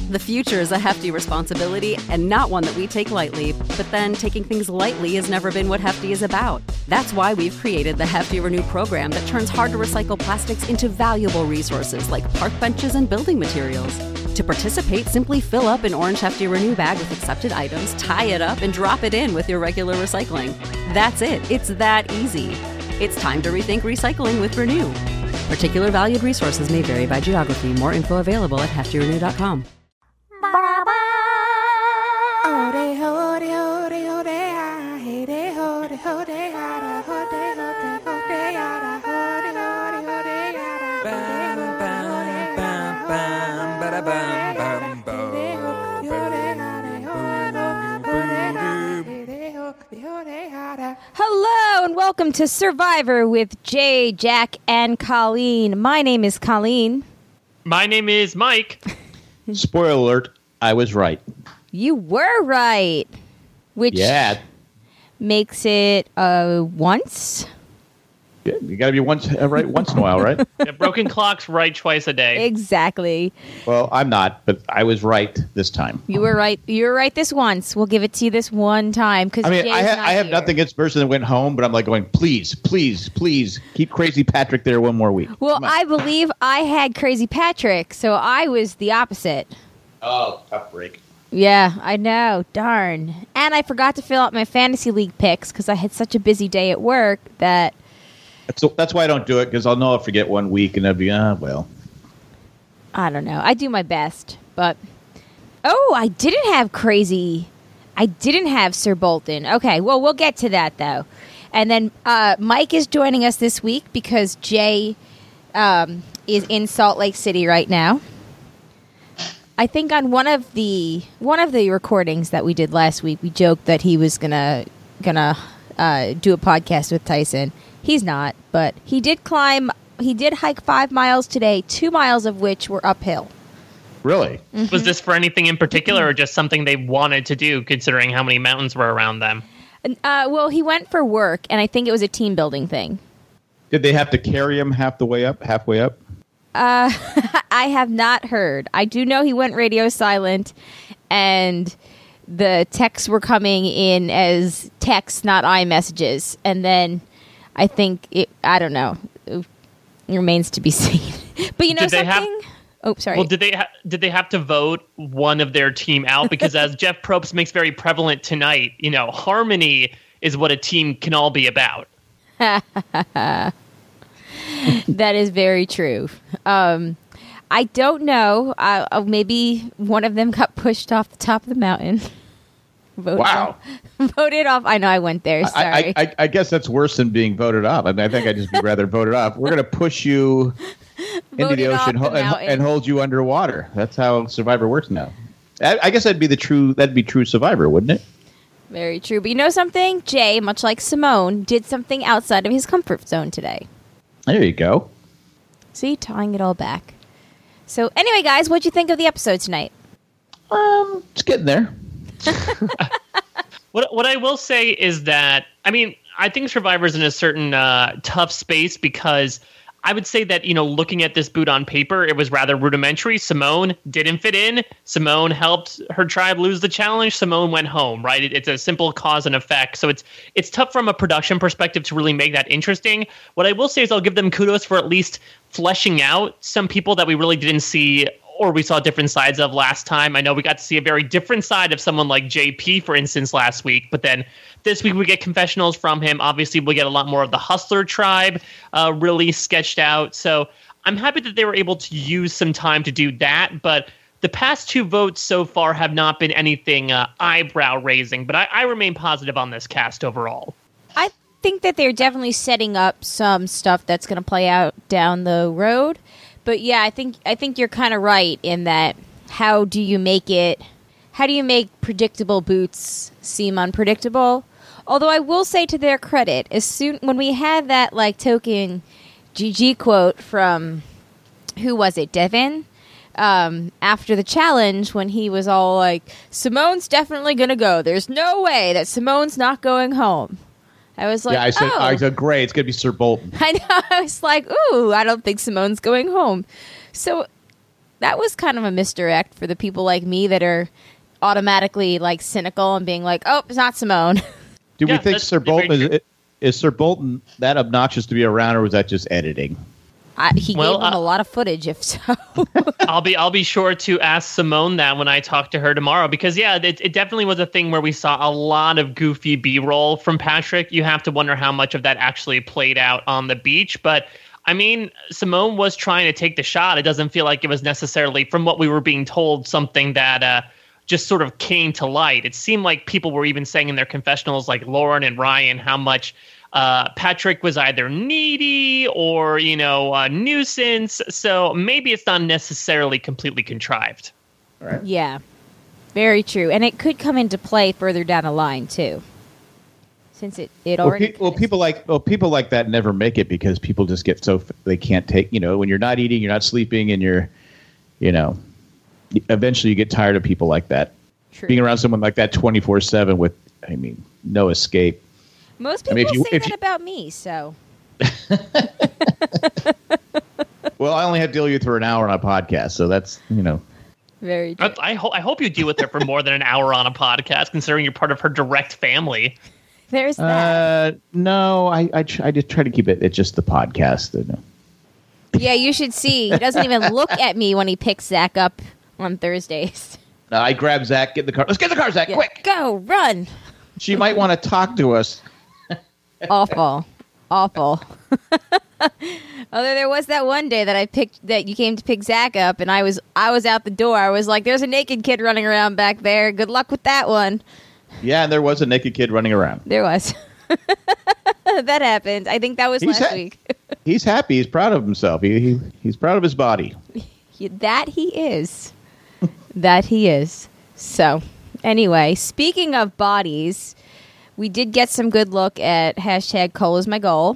The future is a hefty responsibility and not one that we take lightly. But then taking things lightly has never been what Hefty is about. That's why we've created the Hefty Renew program that turns hard-to-recycle plastics into valuable resources like park benches and building materials. To participate, simply fill up an orange Hefty Renew bag with accepted items, tie it up, and drop it in with your regular recycling. That's it. It's that easy. It's time to rethink recycling with Renew. Particular valued resources may vary by geography. More info available at heftyrenew.com. Hello and welcome to Survivor with Jay, Jack, and Colleen. My name is Colleen. My name is Mike. Spoiler alert, I was right. You were right. Which makes it once. Yeah, you got to be right once in a while, right? Yeah, broken clock's right twice a day. Exactly. Well, I'm not, but I was right this time. You were right. You were right this once. We'll give it to you this one time. I mean, I have nothing against the person that went home, but I'm like going, please, please, please, keep Crazy Patrick there one more week. Well, I believe I had Crazy Patrick, so I was the opposite. Oh, tough break. Yeah, I know. Darn. And I forgot to fill out my fantasy league picks because I had such a busy day at work that... That's why I don't do it, because I'll know I'll forget one week, and I'll be, well. I don't know. I do my best, but... Oh, I didn't have Sir Bolton. Okay, well, we'll get to that, though. And then Mike is joining us this week because Jay is in Salt Lake City right now. I think on one of the recordings that we did last week, we joked that he was gonna do a podcast with Tyson. He's not, but he did hike 5 miles today, 2 miles of which were uphill. Really? Mm-hmm. Was this for anything in particular or just something they wanted to do, considering how many mountains were around them? Well, he went for work, and I think it was a team building thing. Did they have to carry him halfway up? I have not heard. I do know he went radio silent, and the texts were coming in as texts, not iMessages. And then I think I don't know. It remains to be seen. But you know something? Oh, sorry. Well, did they have to vote one of their team out? Because as Jeff Probst makes very prevalent tonight, harmony is what a team can all be about. That is very true. I don't know. Maybe one of them got pushed off the top of the mountain. Voted off. I know I went there. Sorry. I guess that's worse than being voted off. I mean, I think I'd just be rather voted off. We're going to push you into the ocean and hold you underwater. That's how Survivor works now. I guess that'd be true Survivor, wouldn't it? Very true. But you know something? Jay, much like Simone, did something outside of his comfort zone today. There you go. See, tying it all back. So anyway, guys, what'd you think of the episode tonight? It's getting there. What I will say is that, I think Survivor's in a certain tough space because I would say that, looking at this boot on paper, it was rather rudimentary. Simone didn't fit in. Simone helped her tribe lose the challenge. Simone went home, right? It's a simple cause and effect. So it's tough from a production perspective to really make that interesting. What I will say is I'll give them kudos for at least fleshing out some people that we really didn't see or we saw different sides of last time. I know we got to see a very different side of someone like JP, for instance, last week. But then this week we get confessionals from him. Obviously, we'll get a lot more of the Hustler tribe really sketched out. So I'm happy that they were able to use some time to do that. But the past 2 votes so far have not been anything eyebrow-raising. But I remain positive on this cast overall. I think that they're definitely setting up some stuff that's going to play out down the road. But yeah, I think you're kind of right in that. How do you make predictable boots seem unpredictable? Although I will say to their credit, when we had that token GG quote from, who was it, Devin? After the challenge, when he was all like, Simone's definitely gonna go. There's no way that Simone's not going home. I was like, I said, great, it's going to be Sir Bolton. I know. I was like, ooh, I don't think Simone's going home. So was kind of a misdirect for the people like me that are automatically like cynical and being like, oh, it's not Simone. Do we think Sir Bolton is Sir Bolton that obnoxious to be around, or was that just editing? He gave him a lot of footage, if so. I'll be sure to ask Simone that when I talk to her tomorrow, because it definitely was a thing where we saw a lot of goofy B-roll from Patrick. You have to wonder how much of that actually played out on the beach, but I mean, Simone was trying to take the shot. It doesn't feel like it was necessarily, from what we were being told, something that just sort of came to light. It seemed like people were even saying in their confessionals, like Lauren and Ryan, how much Patrick was either needy or, a nuisance. So maybe it's not necessarily completely contrived. Right. Yeah, very true. And it could come into play further down the line, too. Since it already people like that never make it because people just get so they can't take, when you're not eating, you're not sleeping, and you're, eventually you get tired of people like that. True. Being around someone like that 24/7 with, no escape. Most people say that about me, so. Well, I only have to deal with you for an hour on a podcast, so that's, Very true. I hope you deal with her for more than an hour on a podcast, considering you're part of her direct family. There's that. No, I just try to keep it. It's just the podcast. Yeah, you should see. He doesn't even look at me when he picks Zach up on Thursdays. I grab Zach, get in the car. Let's get in the car, Zach, quick. Go, run. She might want to talk to us. Awful. Although there was that one day that you came to pick Zach up, and I was out the door. I was like, "There's a naked kid running around back there. Good luck with that one." Yeah, and there was a naked kid running around. There was. That happened. I think that was last week. He's happy. He's proud of himself. He's proud of his body. That he is. That he is. So, anyway, speaking of bodies, we did get some good look at hashtag Cole is my goal.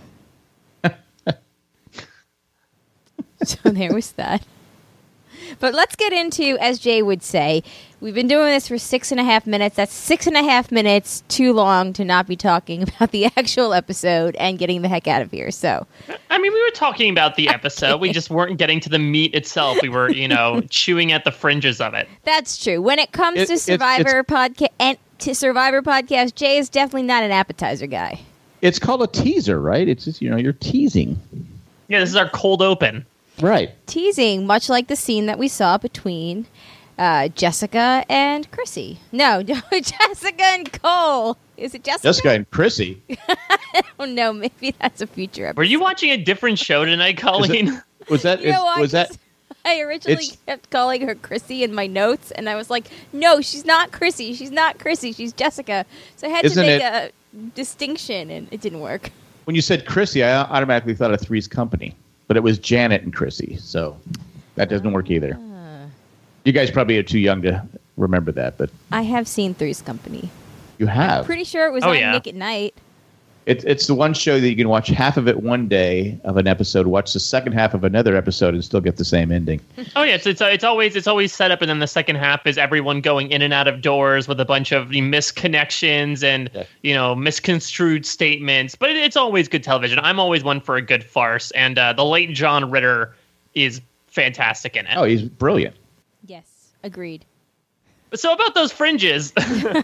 So there was that. But let's get into, as Jay would say, we've been doing this for 6.5 minutes. That's 6.5 minutes too long to not be talking about the actual episode and getting the heck out of here. So, I mean, we were talking about the episode. We just weren't getting to the meat itself. We were, chewing at the fringes of it. That's true. When it comes to Survivor podcast, Jay is definitely not an appetizer guy. It's called a teaser, right? It's just, you're teasing. Yeah, this is our cold open. Right. Teasing, much like the scene that we saw between Jessica and Chrissy. No, Jessica and Cole. Is it Jessica? Jessica and Chrissy. I don't know. Maybe that's a future episode. Were you watching a different show tonight, Colleen? Was that? I originally kept calling her Chrissy in my notes, and I was like, no, she's not Chrissy. She's not Chrissy. She's Jessica. So I had to make a distinction, and it didn't work. When you said Chrissy, I automatically thought of Three's Company. But it was Janet and Chrissy, so that doesn't work either. You guys probably are too young to remember that, but I have seen Three's Company. You have? I'm pretty sure it was on Nick at Night. It's the one show that you can watch half of it one day of an episode, watch the second half of another episode, and still get the same ending. Oh yeah, it's always set up, and then the second half is everyone going in and out of doors with a bunch of misconnections and misconstrued statements. But it's always good television. I'm always one for a good farce, and the late John Ritter is fantastic in it. Oh, he's brilliant. Yes, agreed. So about those fringes.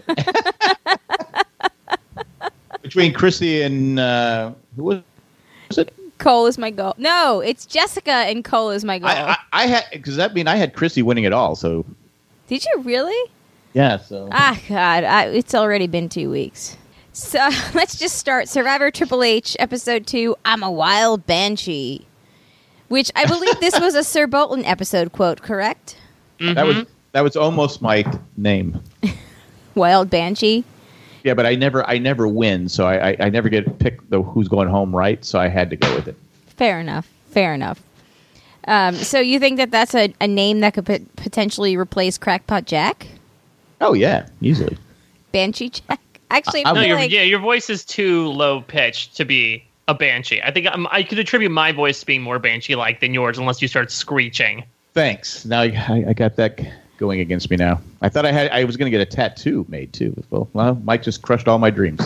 Between Chrissy and who was it? Cole is my goal. No, it's Jessica and Cole is my goal. I had I had Chrissy winning it all. So did you really? Yeah. So God, it's already been 2 weeks. So let's just start. Survivor Triple H episode 2. I'm a wild banshee, which I believe this was a Sir Bolton episode quote. Correct? Mm-hmm. That was almost my name. Wild banshee. Yeah, but I never win, so I never get to pick who's going home right, so I had to go with it. Fair enough. So you think that that's a name that could potentially replace Crackpot Jack? Oh, yeah, easily. Banshee Jack? Actually, your voice is too low-pitched to be a banshee. I think I could attribute my voice to being more banshee-like than yours unless you start screeching. Thanks. Now I got that going against me now. I thought I was going to get a tattoo made too. Well, Mike just crushed all my dreams.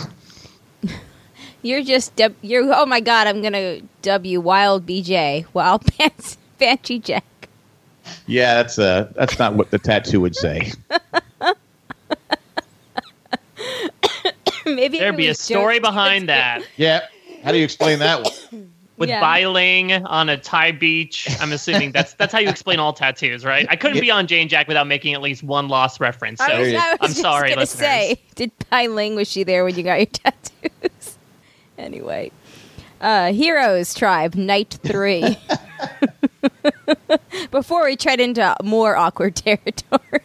Oh my God, I'm going to dub you Wild BJ, Wild Banshee Jack. Yeah, that's not what the tattoo would say. Maybe there'd be a story behind that. Yeah. How do you explain that one? With Bailing on a Thai beach, I'm assuming that's how you explain all tattoos, right? I couldn't be on Jane Jack without making at least one Lost reference. So I'm sorry, listeners. Say, did Bailing, was she there when you got your tattoos? Anyway, Heroes Tribe, Night 3. Before we tread into more awkward territory,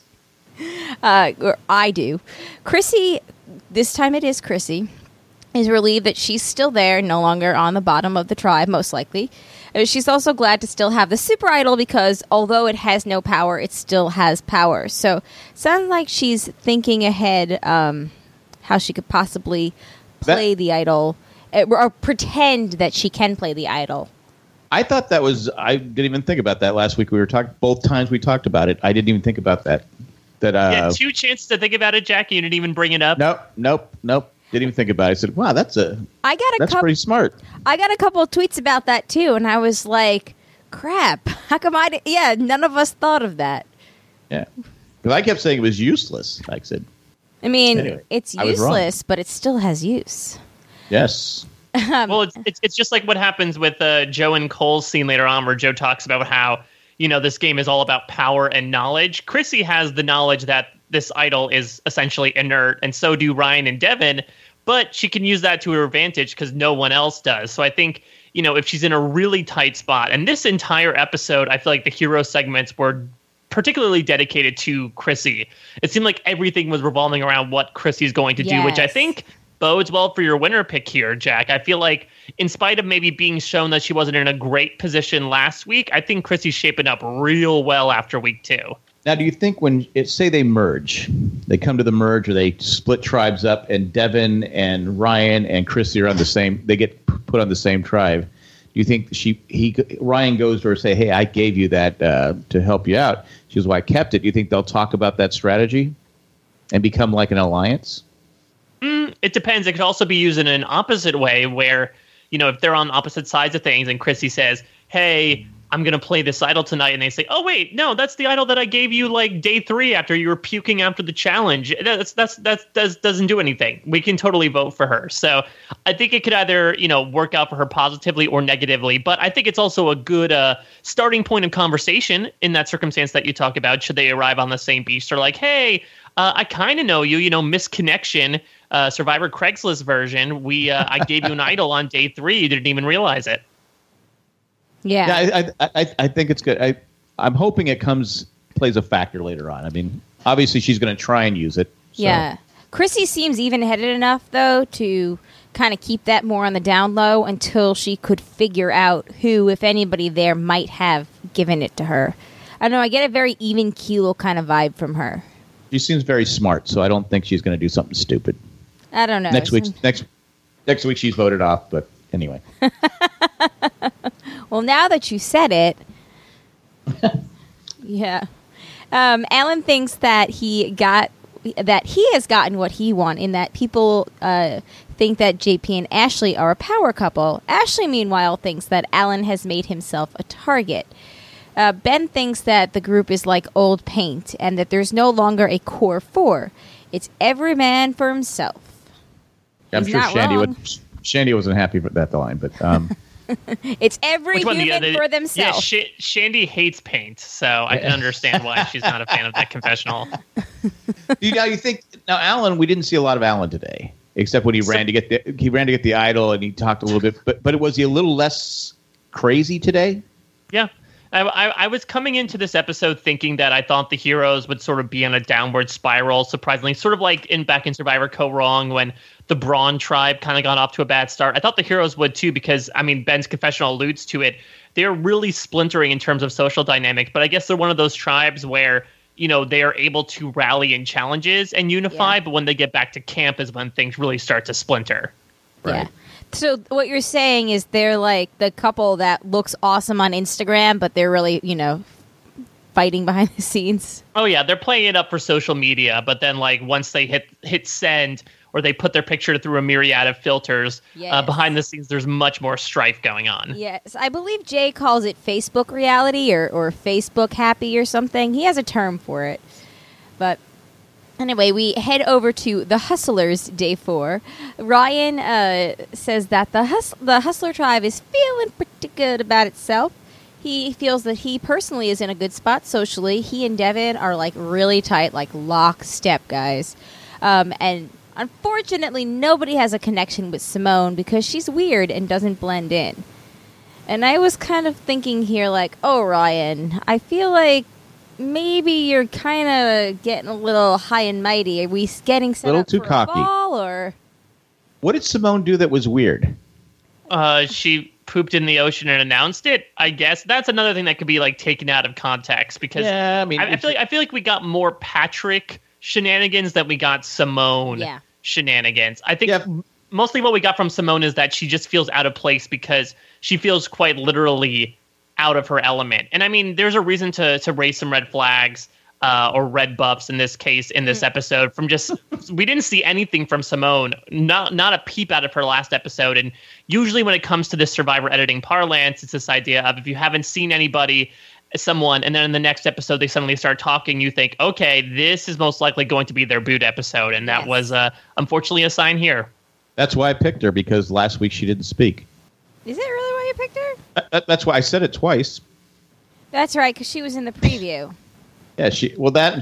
or I do. Chrissy, this time it is Chrissy, is relieved that she's still there, no longer on the bottom of the tribe, most likely. She's also glad to still have the super idol because although it has no power, it still has power. So sounds like she's thinking ahead how she could possibly play the idol or pretend that she can play the idol. I thought that was. I didn't even think about that last week. We were talking both times we talked about it. I didn't even think about that. Yeah, 2 chances to think about it, Jack. You didn't even bring it up. Nope. Didn't even think about it. I said, "Wow, that's pretty smart." I got a couple of tweets about that too, and I was like, "Crap! How come none of us thought of that." Yeah, because I kept saying it was useless. Like I said, anyway, it's useless, but it still has use. Yes. Well, it's just like what happens with Joe and Cole's scene later on, where Joe talks about how this game is all about power and knowledge. Chrissy has the knowledge that this idol is essentially inert, and so do Ryan and Devin, but she can use that to her advantage because no one else does. So I think, if she's in a really tight spot, and this entire episode, I feel like the hero segments were particularly dedicated to Chrissy. It seemed like everything was revolving around what Chrissy's going to do, which I think bodes well for your winner pick here, Jack. I feel like in spite of maybe being shown that she wasn't in a great position last week, I think Chrissy's shaping up real well after week 2. Now, do you think when say they merge, they come to the merge or they split tribes up, and Devin and Ryan and Chrissy are on the same, they get put on the same tribe? Do you think Ryan goes to her and say, "Hey, I gave you that to help you out"? She goes, "Well, I kept it." Do you think they'll talk about that strategy and become like an alliance? It depends. It could also be used in an opposite way, where if they're on opposite sides of things, and Chrissy says, "Hey, I'm going to play this idol tonight," and they say, "Oh, wait, no, that's the idol that I gave you like day 3 after you were puking after the challenge." That doesn't do anything. We can totally vote for her. So I think it could either, work out for her positively or negatively. But I think it's also a good starting point of conversation in that circumstance that you talk about. Should they arrive on the same beach? They're like, "Hey, I kind of know you, misconnection, Survivor Craigslist version. I gave you an idol on day 3. You didn't even realize it." Yeah, I think it's good. I'm hoping it plays a factor later on. I mean, obviously she's going to try and use it. So. Yeah, Chrissy seems even-headed enough though to kind of keep that more on the down low until she could figure out who, if anybody, there might have given it to her. I don't know. I get a very even keel kind of vibe from her. She seems very smart, so I don't think she's going to do something stupid. I don't know. Next week she's voted off, but anyway. Well, now that you said it, yeah. Alan thinks that he has gotten what he wants, in that people think that JP and Ashley are a power couple. Ashley, meanwhile, thinks that Alan has made himself a target. Ben thinks that the group is like old paint and that there's no longer a core 4. It's every man for himself. I'm sure Shandy wasn't happy with that line, but it's every human for themselves. Yeah, Shandy hates paint, so I can understand why she's not a fan of that confessional. You think now, Alan? We didn't see a lot of Alan today, except when he ran to get the idol and he talked a little bit. But was he a little less crazy today? Yeah. I was coming into this episode thinking that I thought the heroes would sort of be on a downward spiral, surprisingly, sort of like back in Survivor Co. Wrong when the Braun tribe kind of got off to a bad start. I thought the heroes would too, because Ben's confessional alludes to it. They're really splintering in terms of social dynamics, but I guess they're one of those tribes where they are able to rally in challenges and unify, but when they get back to camp is when things really start to splinter. Right. Yeah. So what you're saying is they're like the couple that looks awesome on Instagram, but they're really, fighting behind the scenes. Oh yeah, they're playing it up for social media, but then once they hit send, or they put their picture through a myriad of filters. Yes. Behind the scenes, there's much more strife going on. Yes, I believe Jay calls it Facebook reality or Facebook happy or something. He has a term for it. But anyway, we head over to The Hustlers, day 4. Ryan says that the Hustler tribe is feeling pretty good about itself. He feels that he personally is in a good spot socially. He and Devin are like really tight, like lockstep guys. And unfortunately, nobody has a connection with Simone because she's weird and doesn't blend in. And I was kind of thinking here like, oh, Ryan, I feel like maybe you're kind of getting a little high and mighty. Are we getting set up too for cocky. a ball, or What did Simone do that was weird? She pooped in the ocean and announced it. I guess that's another thing that could be like taken out of context because I feel like we got more Patrick shenanigans than we got Simone shenanigans. I think mostly what we got from Simone is that she just feels out of place because she feels quite literally out of her element. And I mean, there's a reason to raise some red flags or red buffs in this case, in this episode, from just, we didn't see anything from Simone, not a peep out of her last episode. And usually when it comes to this Survivor editing parlance, it's this idea of if you haven't seen someone, and then in the next episode they suddenly start talking, you think, okay, this is most likely going to be their boot episode. And that was unfortunately a sign here. That's why I picked her, because last week she didn't speak. Is it really why you picked her? That's why I said it twice. That's right, because she was in the preview. Yeah, she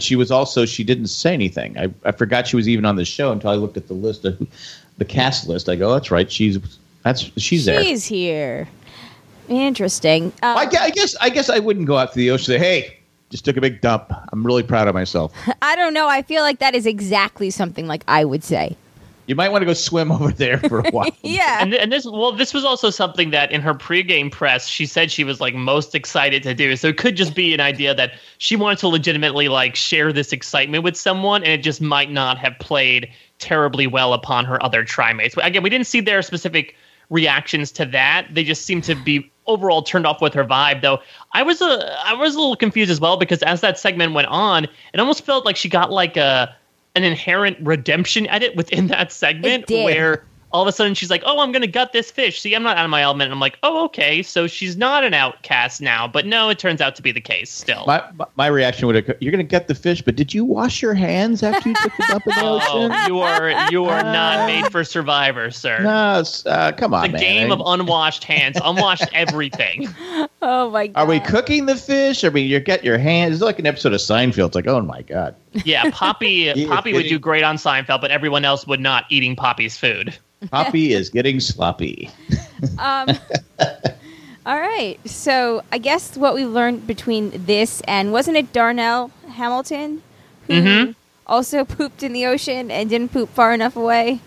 didn't say anything. I forgot she was even on the show until I looked at the list of the cast list. I go, that's right, she's there. She's here. Interesting. I guess I wouldn't go out to the ocean and say, hey, just took a big dump. I'm really proud of myself. I don't know. I feel like that is exactly something like I would say. You might want to go swim over there for a while. Yeah. And this was also something that in her pregame press, she said she was like most excited to do. So it could just be an idea that she wanted to legitimately like share this excitement with someone, and it just might not have played terribly well upon her other tri-mates. But again, we didn't see their specific reactions to that. They just seemed to be overall turned off with her vibe, though. I was a little confused as well, because as that segment went on, it almost felt like she got like an inherent redemption edit within that segment where all of a sudden she's like, oh, I'm going to gut this fish. See, I'm not out of my element. And I'm like, oh, okay. So she's not an outcast now. But no, it turns out to be the case still. My reaction would have, you're going to gut the fish, but did you wash your hands after you took the dump in the ocean? You are not made for Survivor, sir. No, come on, the game of unwashed hands. Unwashed everything. Oh, my God. Are we cooking the fish? I mean, you get your hands. It's like an episode of Seinfeld. It's like, oh, my God. Yeah, Poppy would do great on Seinfeld, but everyone else would not eating Poppy's food. Poppy is getting sloppy. All right. So I guess what we learned between this and, wasn't it Darnell Hamilton who also pooped in the ocean and didn't poop far enough away?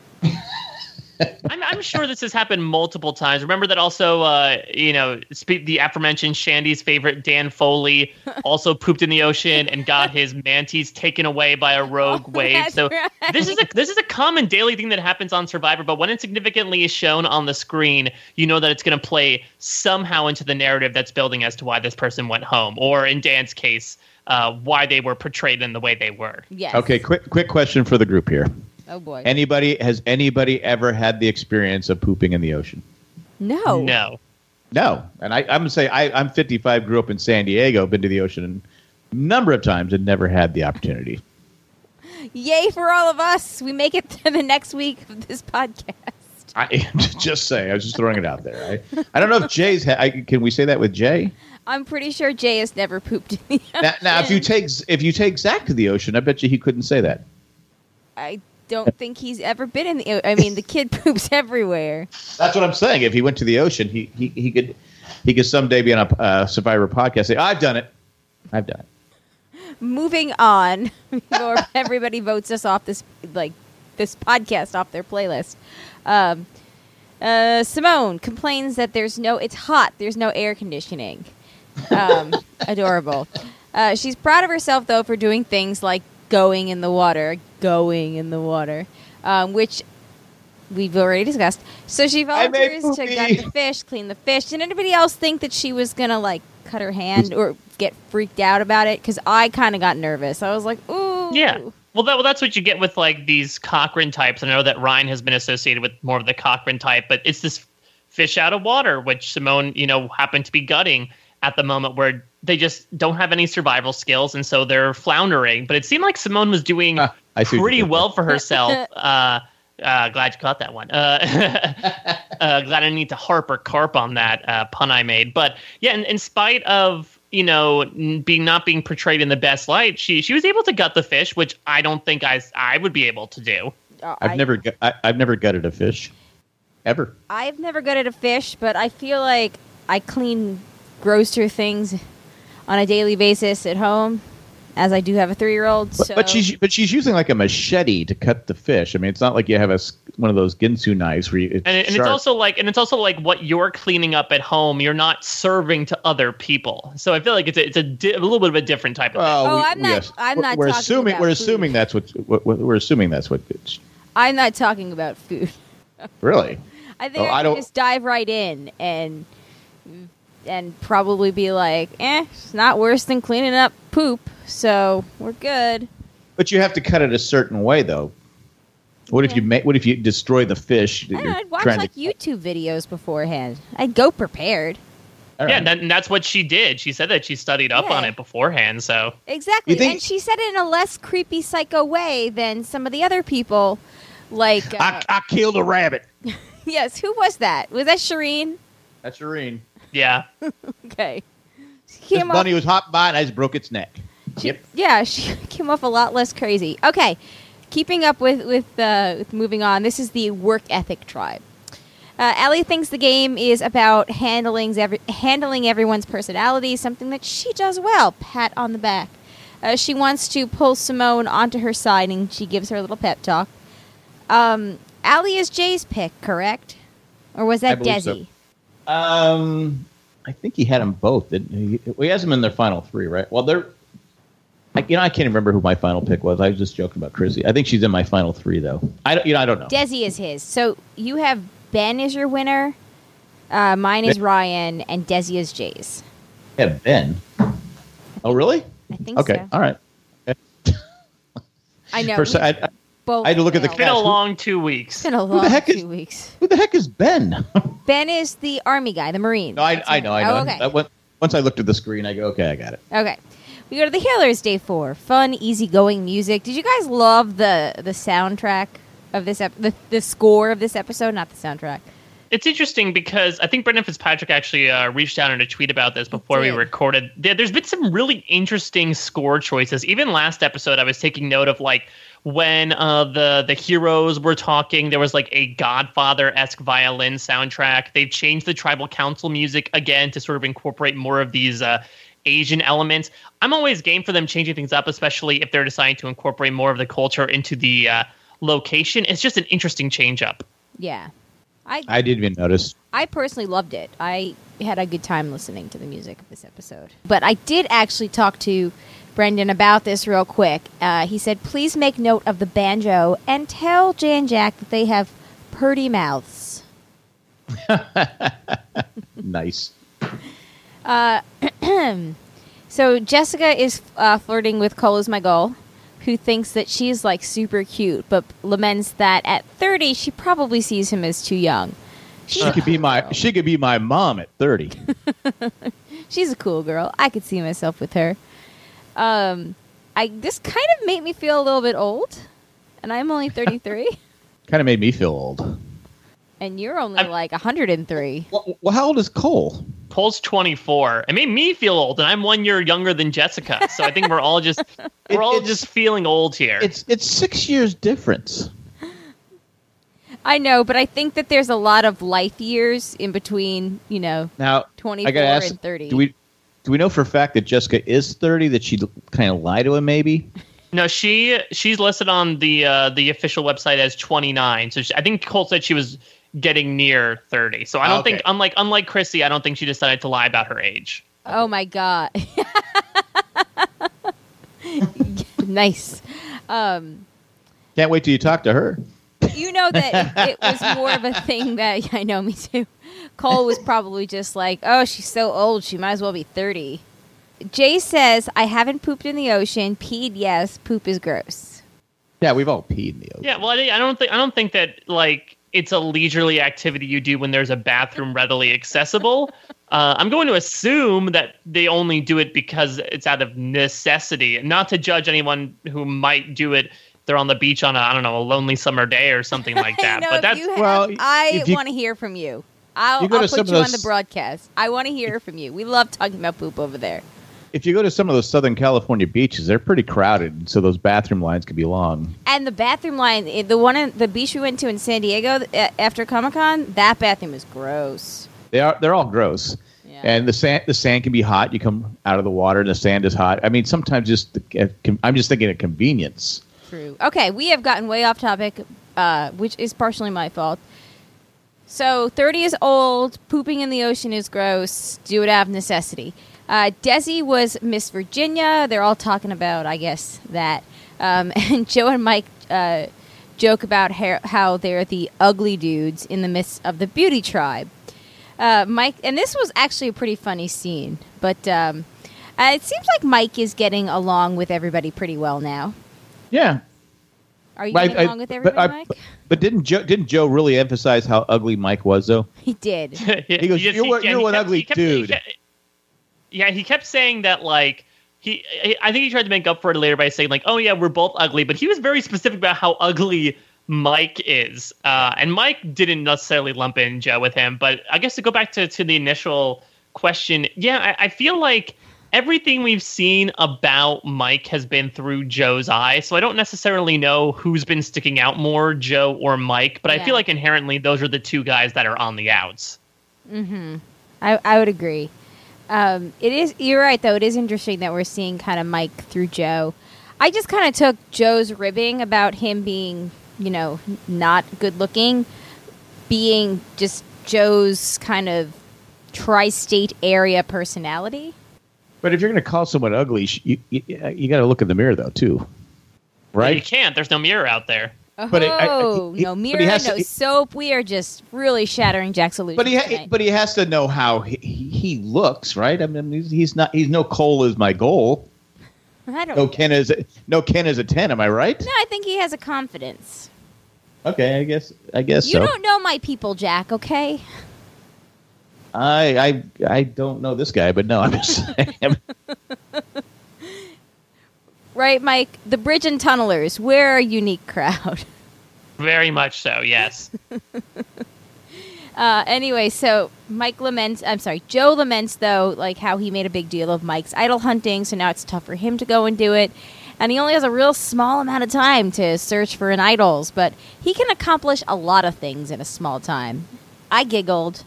I'm sure this has happened multiple times. Remember that also, the aforementioned Shandy's favorite Dan Foley also pooped in the ocean and got his mantis taken away by a rogue wave. So right. this is a common daily thing that happens on Survivor. But when it significantly is shown on the screen, you know that it's going to play somehow into the narrative that's building as to why this person went home, or in Dan's case, why they were portrayed in the way they were. Yes. Okay, quick question for the group here. Oh, boy. Has anybody ever had the experience of pooping in the ocean? No. And I'm going to say I'm 55, grew up in San Diego, been to the ocean a number of times and never had the opportunity. Yay for all of us. We make it to the next week of this podcast. I just say, I was just throwing it out there. I don't know if Jay's can we say that with Jay? I'm pretty sure Jay has never pooped in the ocean. Now if you take Zach to the ocean, I bet you he couldn't say that. I don't think he's ever been in the. I mean, the kid poops everywhere. That's what I'm saying. If he went to the ocean, he could someday be on a Survivor podcast. And say, I've done it. Moving on, before everybody votes us off this podcast off their playlist. Simone complains that it's hot. There's no air conditioning. Adorable. She's proud of herself though for doing things like going in the water, which we've already discussed. So she volunteers to gut the fish, clean the fish. Did anybody else think that she was going to, cut her hand or get freaked out about it? Because I kind of got nervous. I was like, ooh. Yeah. Well, that's what you get with like these Cochrane types. I know that Ryan has been associated with more of the Cochrane type, but it's this fish out of water, which Simone, happened to be gutting at the moment, where they just don't have any survival skills, and so they're floundering. But it seemed like Simone was doing pretty well for herself. Glad you caught that one. Glad I didn't need to harp or carp on that pun I made. But yeah, in spite of not being portrayed in the best light, she was able to gut the fish, which I don't think I would be able to do. I've never gutted a fish, ever. I've never gutted a fish, but I feel like I clean grosser things on a daily basis at home, as I do have a 3-year-old. But she's using like a machete to cut the fish. I mean, it's not like you have one of those Ginsu knives where it's also like what you're cleaning up at home, you're not serving to other people. So I feel like it's a little bit of a different type of thing. I'm not. We're assuming that's what we're assuming that's what. I'm not talking about food. Really? I think I can just dive right in and probably be like, it's not worse than cleaning up poop, so we're good. But you have to cut it a certain way, though. What if you destroy the fish? I'd watch YouTube videos beforehand. I'd go prepared. Right. Yeah, and that's what she did. She said that she studied up on it beforehand. So exactly, and she said it in a less creepy, psycho way than some of the other people. Like I killed a rabbit. Yes, who was that? Was that Shireen? That's Shireen. Yeah. Okay. This bunny was hopping by and I just broke its neck. Yep. Yeah, she came off a lot less crazy. Okay, keeping up with moving on. This is the work ethic tribe. Allie thinks the game is about handling everyone's personality, something that she does well. Pat on the back. She wants to pull Simone onto her side, and she gives her a little pep talk. Allie is Jay's pick, correct? Or was that Desi? So. I think he had them both. He has them in their final 3, right? Well, I can't remember who my final pick was. I was just joking about Chrissy. I think she's in my final 3, though. I don't know. Desi is his. So you have Ben as your winner. Mine is Ryan, and Desi is Jay's. Yeah, Ben. Oh, really? I think so. Okay, all right. I know. I had to look at the cast. It's been a long 2 weeks. It's been a long 2 weeks. Who the heck is Ben? Ben is the Army guy, the Marine. No, I know. Oh, okay. Once I looked at the screen, I go, okay, I got it. Okay. We go to the Healers, day 4. Fun, easygoing music. Did you guys love the soundtrack of this the score of this episode? Not the soundtrack. It's interesting because I think Brendan Fitzpatrick actually reached out in a tweet about this before we recorded. There's been some really interesting score choices. Even last episode, I was taking note of like when the heroes were talking, there was like a Godfather-esque violin soundtrack. They've changed the tribal council music again to sort of incorporate more of these Asian elements. I'm always game for them changing things up, especially if they're deciding to incorporate more of the culture into the location. It's just an interesting change up. Yeah. I didn't even notice. I personally loved it. I had a good time listening to the music of this episode. But I did actually talk to Brendan about this real quick. He said, please make note of the banjo and tell Jay and Jack that they have purty mouths. Nice. So Jessica is flirting with Cole is my goal, who thinks that she's like super cute, but laments that at 30 she probably sees him as too young. She could be my mom at 30. She's a cool girl. I could see myself with her. This kind of made me feel a little bit old, and I'm only 33. Kind of made me feel old. And you're only like 103. Well, how old is Cole? Cole's 24. It made me feel old, and I'm 1 year younger than Jessica. So I think we're all just just feeling old here. It's 6 years difference. I know, but I think that there's a lot of life years in between, now 24 I gotta ask, and 30. Do we know for a fact that Jessica is 30? That she'd kind of lie to him, maybe? No, she's listed on the official website as 29. So I think Cole said she was getting near 30. So I don't think, unlike Chrissy, I don't think she decided to lie about her age. Oh my God. Nice. Can't wait till you talk to her. You know that it was more of a thing that, I know, me too. Cole was probably just like, oh, she's so old, she might as well be 30. Jay says, I haven't pooped in the ocean. Peed, yes. Poop is gross. Yeah, we've all peed in the ocean. Yeah, well, I don't think that like it's a leisurely activity you do when there's a bathroom readily accessible. I'm going to assume that they only do it because it's out of necessity, not to judge anyone who might do it. They're on the beach on a lonely summer day or something like that. No, but that's I want to hear from you. I'll put you on the broadcast. I want to hear from you. We love talking about poop over there. If you go to some of those Southern California beaches, they're pretty crowded, so those bathroom lines can be long. And the bathroom line, the beach we went to in San Diego after Comic-Con, that bathroom is gross. They're all gross. Yeah. And the sand can be hot. You come out of the water and the sand is hot. I mean, sometimes I'm just thinking of convenience. True. Okay, we have gotten way off topic, which is partially my fault. So 30 is old, pooping in the ocean is gross, do it out of necessity. Desi was Miss Virginia. They're all talking about, I guess, that. And Joe and Mike joke about how they're the ugly dudes in the midst of the beauty tribe. Mike, and this was actually a pretty funny scene, but it seems like Mike is getting along with everybody pretty well now. Yeah. Are you getting along with everybody, Mike? But didn't Joe really emphasize how ugly Mike was, though? He did. He goes, "You're an ugly dude." He kept saying that, like, I think he tried to make up for it later by saying, like, oh, yeah, we're both ugly. But he was very specific about how ugly Mike is. And Mike didn't necessarily lump in Joe with him. But I guess to go back to the initial question, yeah, I feel like everything we've seen about Mike has been through Joe's eyes. So I don't necessarily know who's been sticking out more, Joe or Mike. But I feel like inherently those are the two guys that are on the outs. Mm-hmm. I would agree. You're right, though. It is interesting that we're seeing kind of Mike through Joe. I just kind of took Joe's ribbing about him being, not good looking, being just Joe's kind of tri-state area personality. But if you're going to call someone ugly, you got to look in the mirror, though, too. Right? Yeah, you can't. There's no mirror out there. Oh, no mirror, no soap. We are just really shattering Jack's illusion. But he has to know how he looks, right? I mean, he's no Cole is my goal. I don't. No Ken is a 10. Am I right? No, I think he has a confidence. Okay, I guess you so. You don't know my people, Jack. Okay. I don't know this guy, but no, I'm just saying. Right, Mike? The Bridge and Tunnelers, we're a unique crowd. Very much so, yes. Anyway, so Joe laments, though, like how he made a big deal of Mike's idol hunting, so now it's tough for him to go and do it. And he only has a real small amount of time to search for an idols, but he can accomplish a lot of things in a small time. I giggled.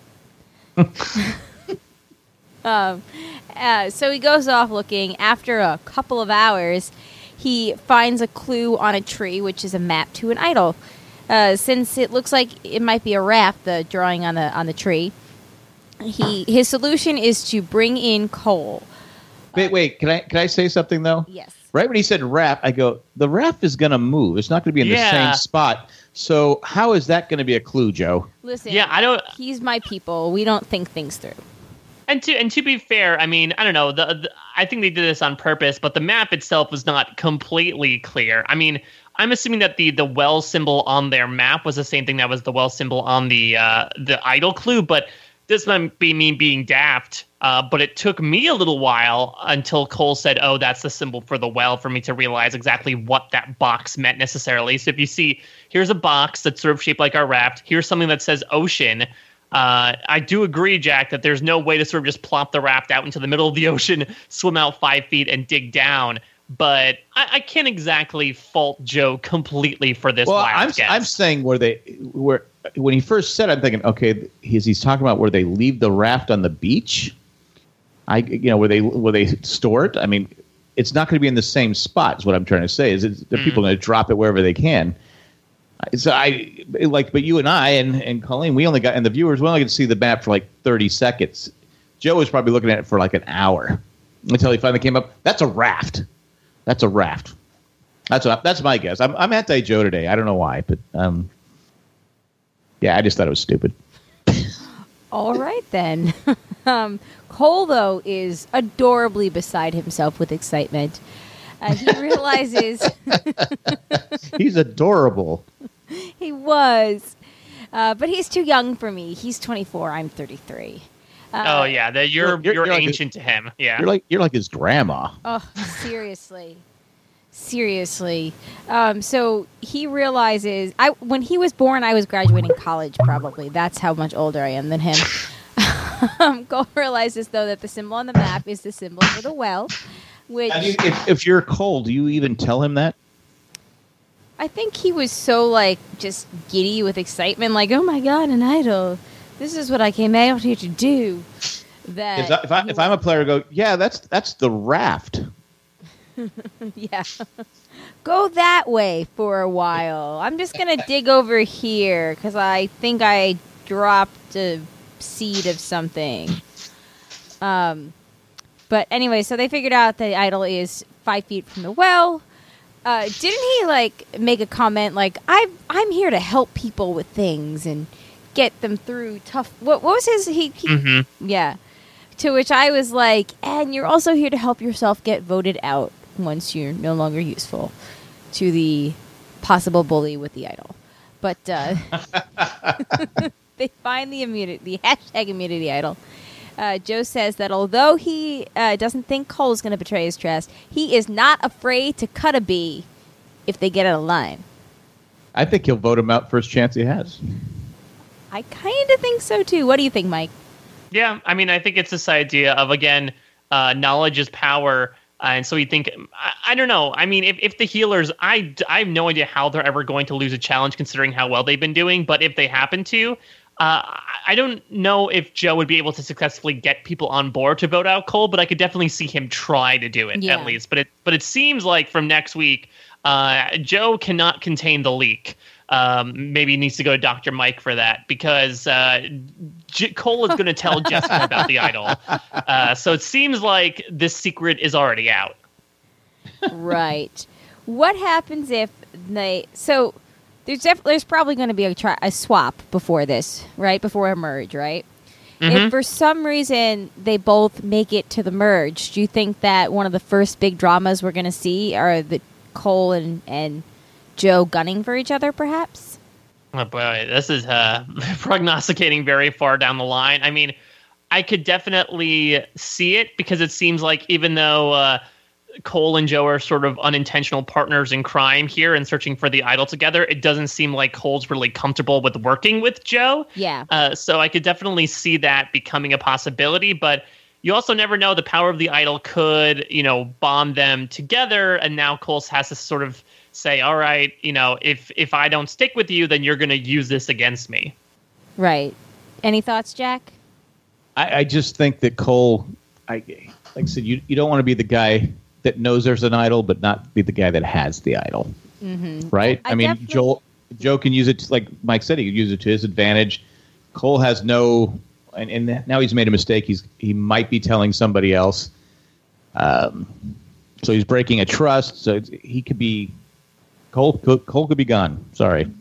So he goes off looking. After a couple of hours, he finds a clue on a tree, which is a map to an idol. Since it looks like it might be a raft, the drawing on the tree, his solution is to bring in coal. Wait, can I say something though? Yes. Right when he said raft, I go, the raft is going to move. It's not going to be in the same spot. So how is that going to be a clue, Joe? Listen, he's my people. We don't think things through. And to be fair, I mean, I don't know. I think they did this on purpose, but the map itself was not completely clear. I mean, I'm assuming that the well symbol on their map was the same thing that was the well symbol on the idol clue, but this might be me being daft. But it took me a little while until Cole said, oh, that's the symbol for the well, for me to realize exactly what that box meant necessarily. So if you see, here's a box that's sort of shaped like our raft. Here's something that says ocean. I do agree, Jack, that there's no way to sort of just plop the raft out into the middle of the ocean, swim out 5 feet, and dig down. But I can't exactly fault Joe completely for this. Well, I'm saying where when he first said, I'm thinking, okay, he's talking about where they leave the raft on the beach. Where they store it. I mean, it's not going to be in the same spot. Is what I'm trying to say. The people going to drop it wherever they can. So but you and I and Colleen, and the viewers, we only get to see the map for like 30 seconds. Joe was probably looking at it for like an hour until he finally came up. That's a raft. That's a raft. That's my guess. I'm anti-Joe today. I don't know why, but yeah, I just thought it was stupid. All right then. Cole, though, is adorably beside himself with excitement. He realizes He's adorable. He was. But he's too young for me. He's 24. I'm 33. Oh yeah, you're ancient to him. Yeah, you're like his grandma. Oh, seriously. So he realizes when he was born, I was graduating college. Probably that's how much older I am than him. Cole realizes though that the symbol on the map is the symbol for the well. Which, if you're Cole, do you even tell him that? I think he was so just giddy with excitement, like, oh my god, an idol. This is what I came out here to do. That if I'm a player, I go, yeah, that's the raft. Yeah. Go that way for a while. I'm just going to dig over here because I think I dropped a seed of something. But anyway, so they figured out the idol is 5 feet from the well. Didn't he make a comment I'm here to help people with things and get them through tough. What was his? Mm-hmm. Yeah. To which I was like, and you're also here to help yourself get voted out once you're no longer useful to the possible bully with the idol. But they find the hashtag immunity idol. Joe says that although he doesn't think Cole is going to betray his trust, he is not afraid to cut a bee if they get out of line. I think he'll vote him out first chance he has. I kind of think so, too. What do you think, Mike? Yeah, I mean, I think it's this idea of, again, knowledge is power. And so you think, I don't know. I mean, if the healers, I have no idea how they're ever going to lose a challenge considering how well they've been doing. But if they happen to, I don't know if Joe would be able to successfully get people on board to vote out Cole, but I could definitely see him try to do it at least. But it seems like from next week, Joe cannot contain the leak. Maybe he needs to go to Dr. Mike for that because Cole is going to tell Jessica about the idol. So it seems like this secret is already out. Right. What happens if so there's probably going to be a swap before this, right? Before a merge, right? Mm-hmm. If for some reason they both make it to the merge, do you think that one of the first big dramas we're going to see are the Cole and Joe gunning for each other, perhaps? Oh boy, this is prognosticating very far down the line. I mean, I could definitely see it because it seems like even though Cole and Joe are sort of unintentional partners in crime here and searching for the idol together, it doesn't seem like Cole's really comfortable with working with Joe. Yeah. So I could definitely see that becoming a possibility, but you also never know. The power of the idol could, bond them together, and now Cole has to sort of say, all right, if I don't stick with you, then you're going to use this against me. Right. Any thoughts, Jack? I just think that Cole, like I said, you don't want to be the guy that knows there's an idol, but not be the guy that has the idol. Mm-hmm. Right? I mean, Joe can use it, like Mike said, he could use it to his advantage. Cole has no, and now he's made a mistake. He might be telling somebody else. So he's breaking a trust. So he could be, Cole could be gone. Sorry.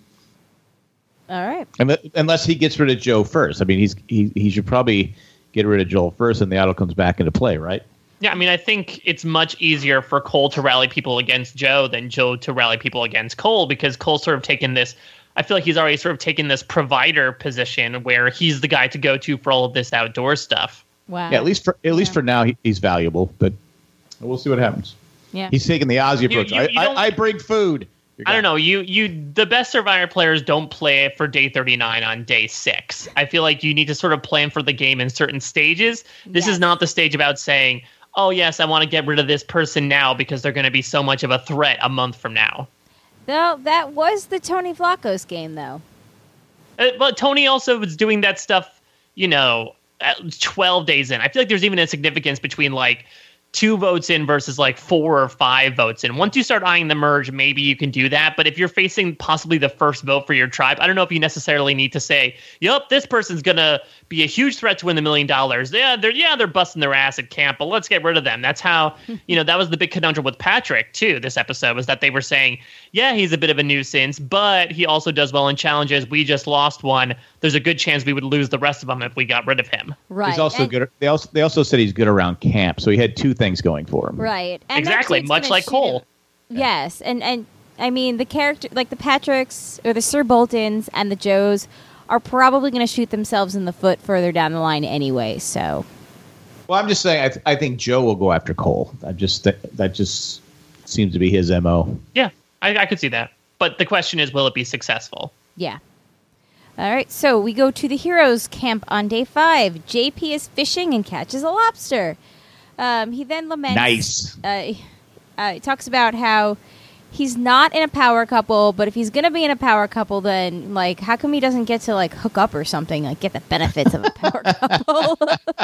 All right. Unless he gets rid of Joe first. I mean, he should probably get rid of Joel first, and the idol comes back into play, right? Yeah, I mean, I think it's much easier for Cole to rally people against Joe than Joe to rally people against Cole, because Cole's sort of taken this, I feel like he's already sort of taken this provider position where he's the guy to go to for all of this outdoor stuff. Wow. Yeah, at least for now, he's valuable, but we'll see what happens. Yeah. He's taking the Ozzy approach. I bring food. I don't know. The best Survivor players don't play for day 39 on day 6. I feel like you need to sort of plan for the game in certain stages. This is not the stage about saying, oh, yes, I want to get rid of this person now because they're going to be so much of a threat a month from now. No, that was the Tony Vlachos game, though. But Tony also was doing that stuff, 12 days in. I feel like there's even a significance between, 2 votes in versus 4 or 5 votes in. Once you start eyeing the merge, maybe you can do that. But if you're facing possibly the first vote for your tribe, I don't know if you necessarily need to say, yep, this person's going to be a huge threat to win the $1 million. They're busting their ass at camp, but let's get rid of them. That's how, that was the big conundrum with Patrick, too, this episode, was that they were saying, yeah, he's a bit of a nuisance, but he also does well in challenges. We just lost one. There's a good chance we would lose the rest of them if we got rid of him. Right. He's also good. They also said he's good around camp, so he had 2 things going for him. Right. And exactly, much like Cole. Yes, and I mean, the character, like the Patricks or the Sir Boltons and the Joes, are probably going to shoot themselves in the foot further down the line anyway. So, well, I'm just saying, I think Joe will go after Cole. That just seems to be his MO. Yeah, I could see that. But the question is, will it be successful? Yeah. All right, so we go to the heroes camp on day 5. JP is fishing and catches a lobster. He then laments. Nice. He talks about how he's not in a power couple, but if he's going to be in a power couple, then, like, how come he doesn't get to, like, hook up or something, like, get the benefits of a power couple?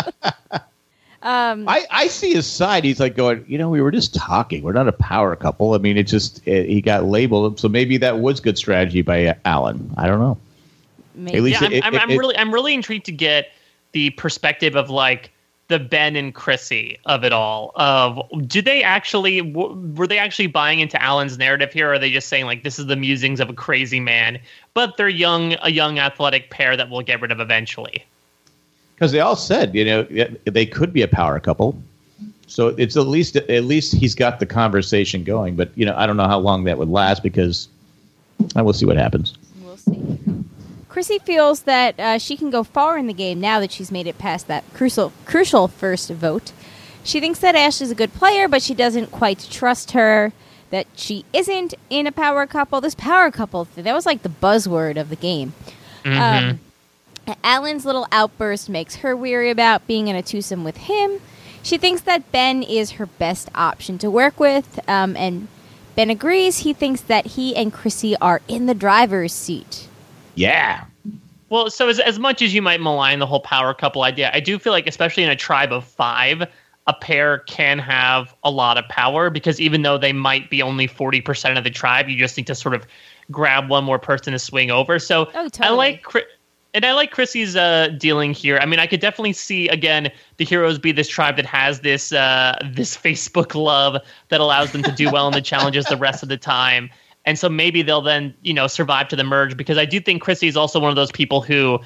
I see his side. He's like going, we were just talking. We're not a power couple. I mean, he got labeled. So maybe that was good strategy by Alan. I don't know. Maybe. At least I'm really intrigued to get the perspective of like the Ben and Chrissy of it all. Of were they actually buying into Alan's narrative here, or are they just saying like this is the musings of a crazy man, but they're a young athletic pair that we'll get rid of eventually? Because they all said they could be a power couple, so it's at least he's got the conversation going. But I don't know how long that would last because I will see what happens. We'll see. Chrissy feels that she can go far in the game now that she's made it past that crucial first vote. She thinks that Ashley's a good player, but she doesn't quite trust her, that she isn't in a power couple. This power couple, that was like the buzzword of the game. Mm-hmm. Alan's little outburst makes her weary about being in a twosome with him. She thinks that Ben is her best option to work with, and Ben agrees. He thinks that he and Chrissy are in the driver's seat. Yeah. Well, so as much as you might malign the whole power couple idea, I do feel like, especially in a tribe of 5, a pair can have a lot of power because even though they might be only 40% of the tribe, you just need to sort of grab one more person to swing over. So totally. I like Chrissy's dealing here. I mean, I could definitely see, again, the heroes be this tribe that has this Facebook love that allows them to do well in the challenges the rest of the time. And so maybe they'll then, survive to the merge, because I do think Chrissy is also one of those people who,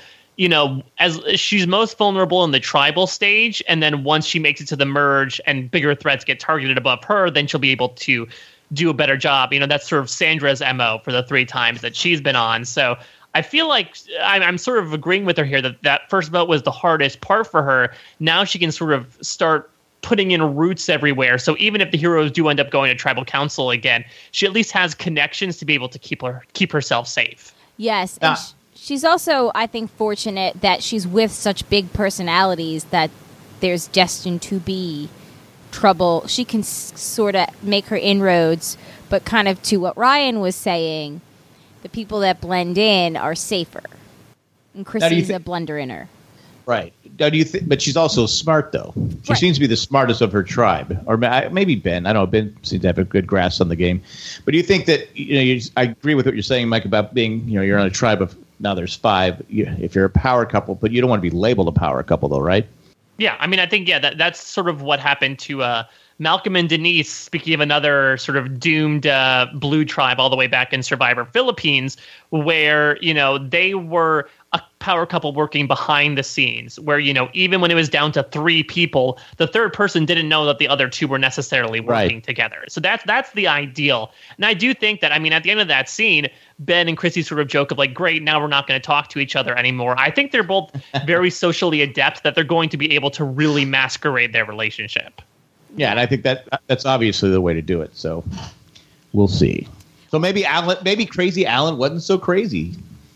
as she's most vulnerable in the tribal stage. And then once she makes it to the merge and bigger threats get targeted above her, then she'll be able to do a better job. That's sort of Sandra's MO for the 3 times that she's been on. So I feel like I'm sort of agreeing with her here that first vote was the hardest part for her. Now she can sort of start putting in roots everywhere. So even if the heroes do end up going to tribal council again, she at least has connections to be able to keep herself safe. Yes. And she's also, I think, fortunate that she's with such big personalities that there's destined to be trouble. She can sort of make her inroads, but kind of to what Ryan was saying, the people that blend in are safer. And Chrissy's a blender in her. Right. Now, but she's also smart, though. She seems to be the smartest of her tribe. Or maybe Ben. I don't know. Ben seems to have a good grasp on the game. But do you think that, I agree with what you're saying, Mike, about being, you're on a tribe of, now there's 5. If you're a power couple, but you don't want to be labeled a power couple, though, right? Yeah. I mean, I think, that's sort of what happened to Malcolm and Denise, speaking of another sort of doomed blue tribe all the way back in Survivor Philippines, where, they were a power couple working behind the scenes, where, even when it was down to 3 people, the third person didn't know that the other 2 were necessarily working together. So that's the ideal. And I do think that, I mean, at the end of that scene, Ben and Chrissy sort of joke of like, great, now we're not going to talk to each other anymore. I think they're both very socially adept, that they're going to be able to really masquerade their relationship. Yeah, and I think that's obviously the way to do it. So we'll see. So maybe crazy Alan wasn't so crazy.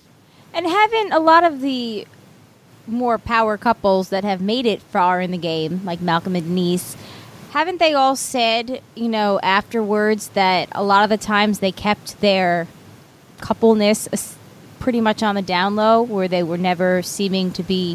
And haven't a lot of the more power couples that have made it far in the game, like Malcolm and Denise, haven't they all said, afterwards that a lot of the times they kept their coupleness pretty much on the down low, where they were never seeming to be,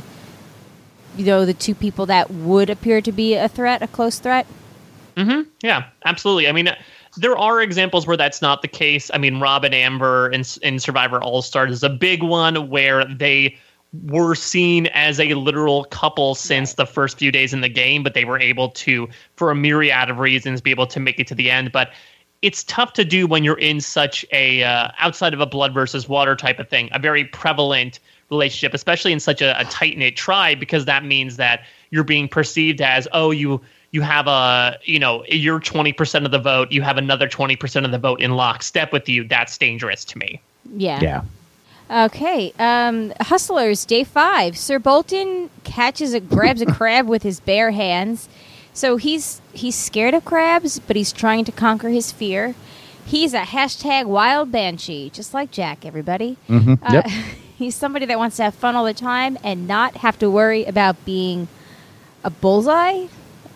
the 2 people that would appear to be a close threat? Mm-hmm. Yeah, absolutely. I mean, there are examples where that's not the case. I mean, Rob and Amber in Survivor All-Stars is a big one where they were seen as a literal couple since the first few days in the game, but they were able to, for a myriad of reasons, be able to make it to the end. But it's tough to do when you're in such a, outside of a blood versus water type of thing, a very prevalent relationship, especially in such a tight-knit tribe, because that means that you're being perceived as, oh, you you have your 20% of the vote, you have another 20% of the vote in lockstep with you. That's dangerous to me. Yeah. Yeah. Okay. Hustlers, day 5. Sir Bolton grabs a crab with his bare hands. So he's scared of crabs, but he's trying to conquer his fear. He's a #wild banshee, just like Jack, everybody. Mm-hmm. Yep. He's somebody that wants to have fun all the time and not have to worry about being a bullseye.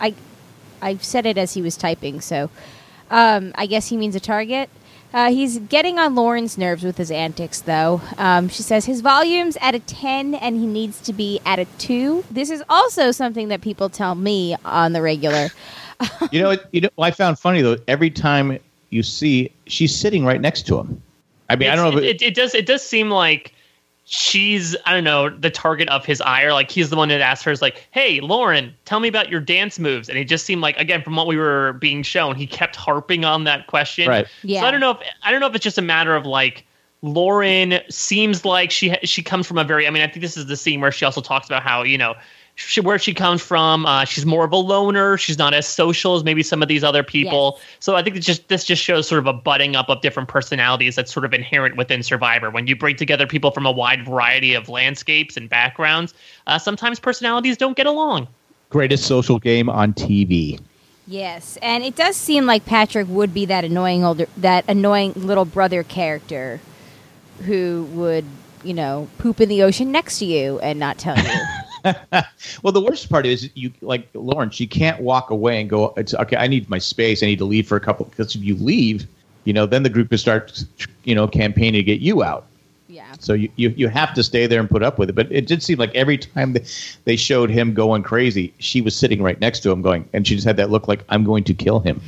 I said it as he was typing, so I guess he means a target. He's getting on Lauren's nerves with his antics, though. She says his volume's at a 10 and he needs to be at a 2. This is also something that people tell me on the regular. I found funny, though, every time you see she's sitting right next to him. I mean, I don't know if it does seem like she's, I don't know, the target of his ire. Like, he's the one that asked her, is like, hey, Lauren, tell me about your dance moves. And it just seemed like, again, from what we were being shown, he kept harping on that question. Right. Yeah. So I don't know if it's just a matter of like, Lauren seems like she comes from a very, I mean, I think this is the scene where she also talks about how, where she comes from, she's more of a loner. She's not as social as maybe some of these other people. Yes. So I think this just shows sort of a butting up of different personalities that's sort of inherent within Survivor. When you bring together people from a wide variety of landscapes and backgrounds, sometimes personalities don't get along. Greatest social game on TV. Yes, and it does seem like Patrick would be that annoying little brother character who would, poop in the ocean next to you and not tell you. Well, the worst part is you, like Lauren, she can't walk away and go, it's okay, I need my space. I need to leave for a couple, because if you leave, then the group will start, campaigning to get you out. Yeah. So you have to stay there and put up with it. But it did seem like every time they showed him going crazy, she was sitting right next to him and she just had that look like, I'm going to kill him.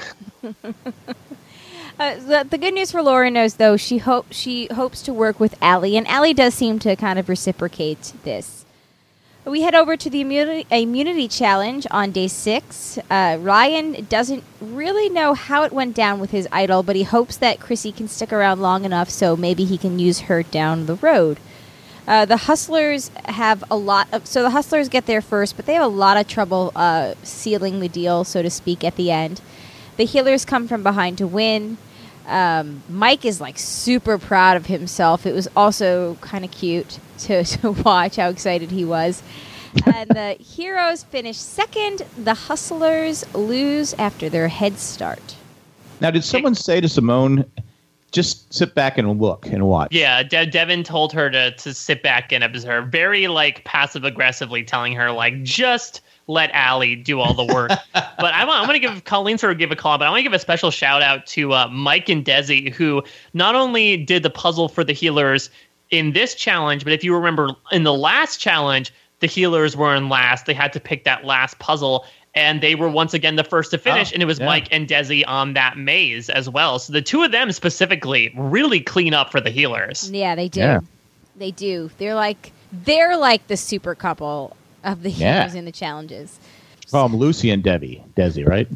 The good news for Lauren is, though, she hopes to work with Allie, and Allie does seem to kind of reciprocate this. We head over to the immunity challenge on day 6. Ryan doesn't really know how it went down with his idol, but he hopes that Chrissy can stick around long enough so maybe he can use her down the road. The Hustlers the Hustlers get there first, but they have a lot of trouble sealing the deal, so to speak, at the end. The Healers come from behind to win. Mike is like super proud of himself. It was also kind of cute to watch how excited he was. And the Heroes finish second. The Hustlers lose after their head start. Now, did someone say to Simone, just sit back and look and watch? Yeah, Devin told her to sit back and observe, very like passive aggressively telling her like, just let Allie do all the work. But I want to give Colleen sort of give a call, but I want to give a special shout out to Mike and Desi, who not only did the puzzle for the Healers in this challenge, but if you remember in the last challenge, the Healers were in last. They had to pick that last puzzle, and they were once again the first to finish, and it was Mike and Desi on that maze as well. So the two of them specifically really clean up for the Healers. Yeah, they do. Yeah. They do. They're like the super couple of the Healers in the challenges. Call them Lucy and Desi, right?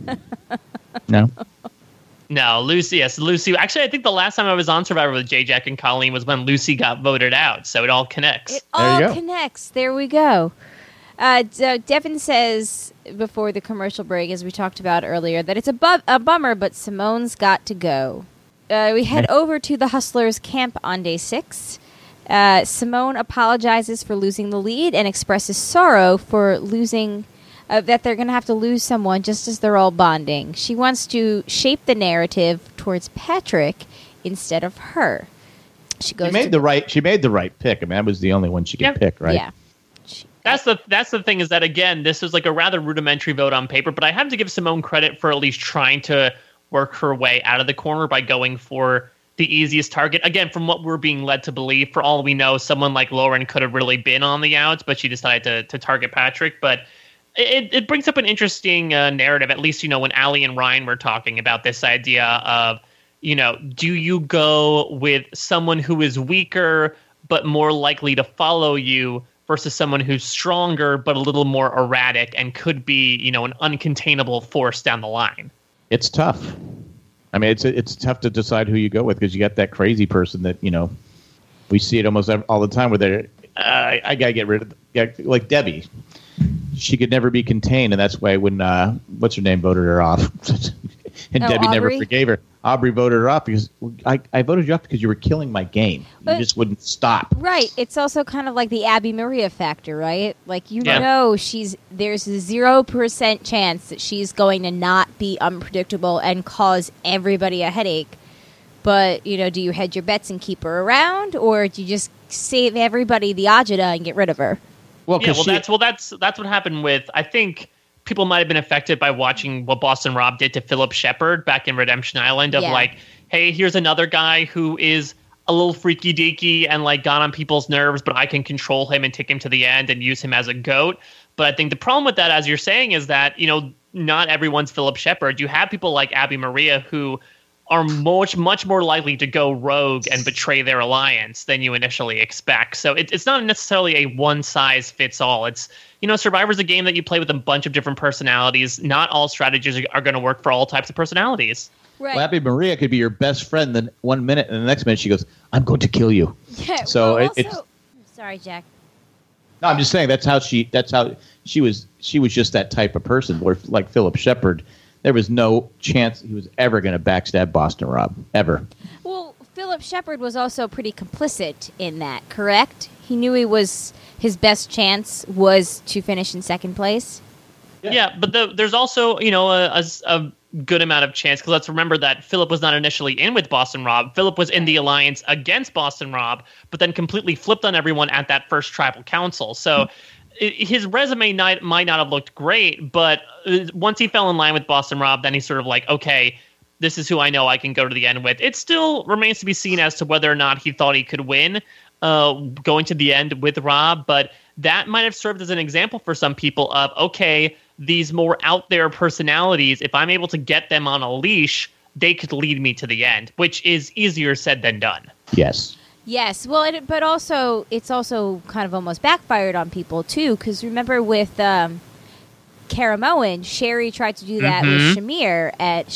No, Lucy. Yes, Lucy. Actually, I think the last time I was on Survivor with J. Jack and Colleen was when Lucy got voted out. So it all connects. It all connects. There we go. Devin says before the commercial break, as we talked about earlier, that it's a bummer, but Simone's got to go. We head over to the Hustlers camp on day 6. Simone apologizes for losing the lead and expresses sorrow for losing, that they're going to have to lose someone just as they're all bonding. She wants to shape the narrative towards Patrick instead of her. She made the right pick. I mean, that was the only one she could pick, right? Yeah. That's the thing, is that, again, this was like a rather rudimentary vote on paper, but I have to give Simone credit for at least trying to work her way out of the corner by going for the easiest target. Again, from what we're being led to believe, for all we know, someone like Lauren could have really been on the outs, but she decided to target Patrick. But it brings up an interesting narrative, at least, when Allie and Ryan were talking about this idea of, do you go with someone who is weaker but more likely to follow you versus someone who's stronger but a little more erratic and could be, an uncontainable force down the line? It's tough. I mean, it's tough to decide who you go with, because you got that crazy person that, we see it almost all the time where they're, I got to get rid of, like Debbie. she could never be contained, and that's why when what's her name voted her off, and Debbie Aubrey? never forgave her. Aubrey voted her off because I voted you off because you were killing my game. You just wouldn't stop. Right. It's also kind of like the Abby Maria factor, right? Like, know, there's a 0% chance that she's going to not be unpredictable and cause everybody a headache. But, do you hedge your bets and keep her around, or do you just save everybody the agita and get rid of her? Well, that's what happened with, I think, people might have been affected by watching what Boston Rob did to Philip Shepard back in Redemption Island of like, hey, here's another guy who is a little freaky deaky and like got on people's nerves, but I can control him and take him to the end and use him as a goat. But I think the problem with that, as you're saying, is that, not everyone's Philip Shepard. You have people like Abby Maria who are much more likely to go rogue and betray their alliance than you initially expect. So it's not necessarily a one-size-fits-all. It's, Survivor's a game that you play with a bunch of different personalities. Not all strategies are going to work for all types of personalities. Right. Well, Abby Maria could be your best friend, then 1 minute, and the next minute she goes, I'm going to kill you. Yeah, so it's... Sorry, Jack. No, I'm just saying that's how she was just that type of person, where like Philip Shepard, there was no chance he was ever going to backstab Boston Rob, ever. Well, Philip Shepard was also pretty complicit in that, correct? He knew his best chance was to finish in second place. Yeah, but there's also, a good amount of chance, because let's remember that Philip was not initially in with Boston Rob. Philip was in the alliance against Boston Rob, but then completely flipped on everyone at that first tribal council. So his resume might not have looked great, but once he fell in line with Boston Rob, then he's sort of like, okay, this is who I know I can go to the end with. It still remains to be seen as to whether or not he thought he could win going to the end with Rob, but that might have served as an example for some people of, okay, these more out there personalities, if I'm able to get them on a leash, they could lead me to the end, which is easier said than done. Yes. Yes, well, but also it's also kind of almost backfired on people too, because remember with Karamoan, Sherry tried to do that with Shamar,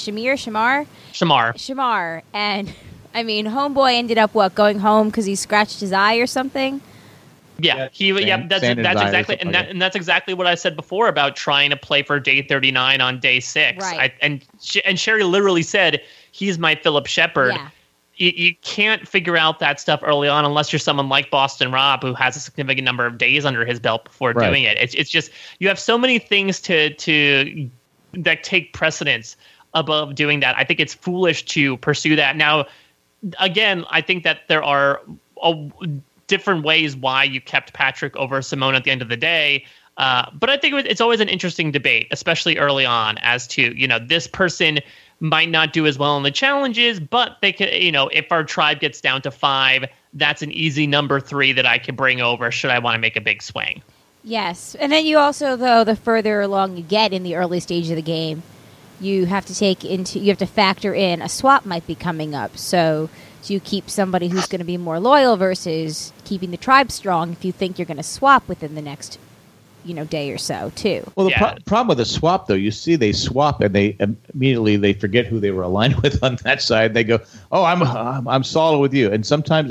and I mean, homeboy ended up going home because he scratched his eye or something. That's exactly, and that's exactly what I said before about trying to play for day 39 on day 6. Right. And Sherry literally said, "He's my Philip Shepard." Yeah. You can't figure out that stuff early on unless you're someone like Boston Rob, who has a significant number of days under his belt before doing it. It's just, you have so many things to that take precedence above doing that. I think it's foolish to pursue that. Now, again, I think that there are different ways why you kept Patrick over Simone at the end of the day. But I think it's always an interesting debate, especially early on, as to, this person might not do as well in the challenges, but they could, if our tribe gets down to 5, that's an easy number 3 that I can bring over should I want to make a big swing. Yes. And then you also, though, the further along you get in the early stage of the game, you have to factor in a swap might be coming up. So do you keep somebody who's going to be more loyal versus keeping the tribe strong if you think you're going to swap within the next day or so too? Well, the problem with the swap, though, you see they swap and they immediately they forget who they were aligned with on that side. They go, "Oh, I'm solid with you," and sometimes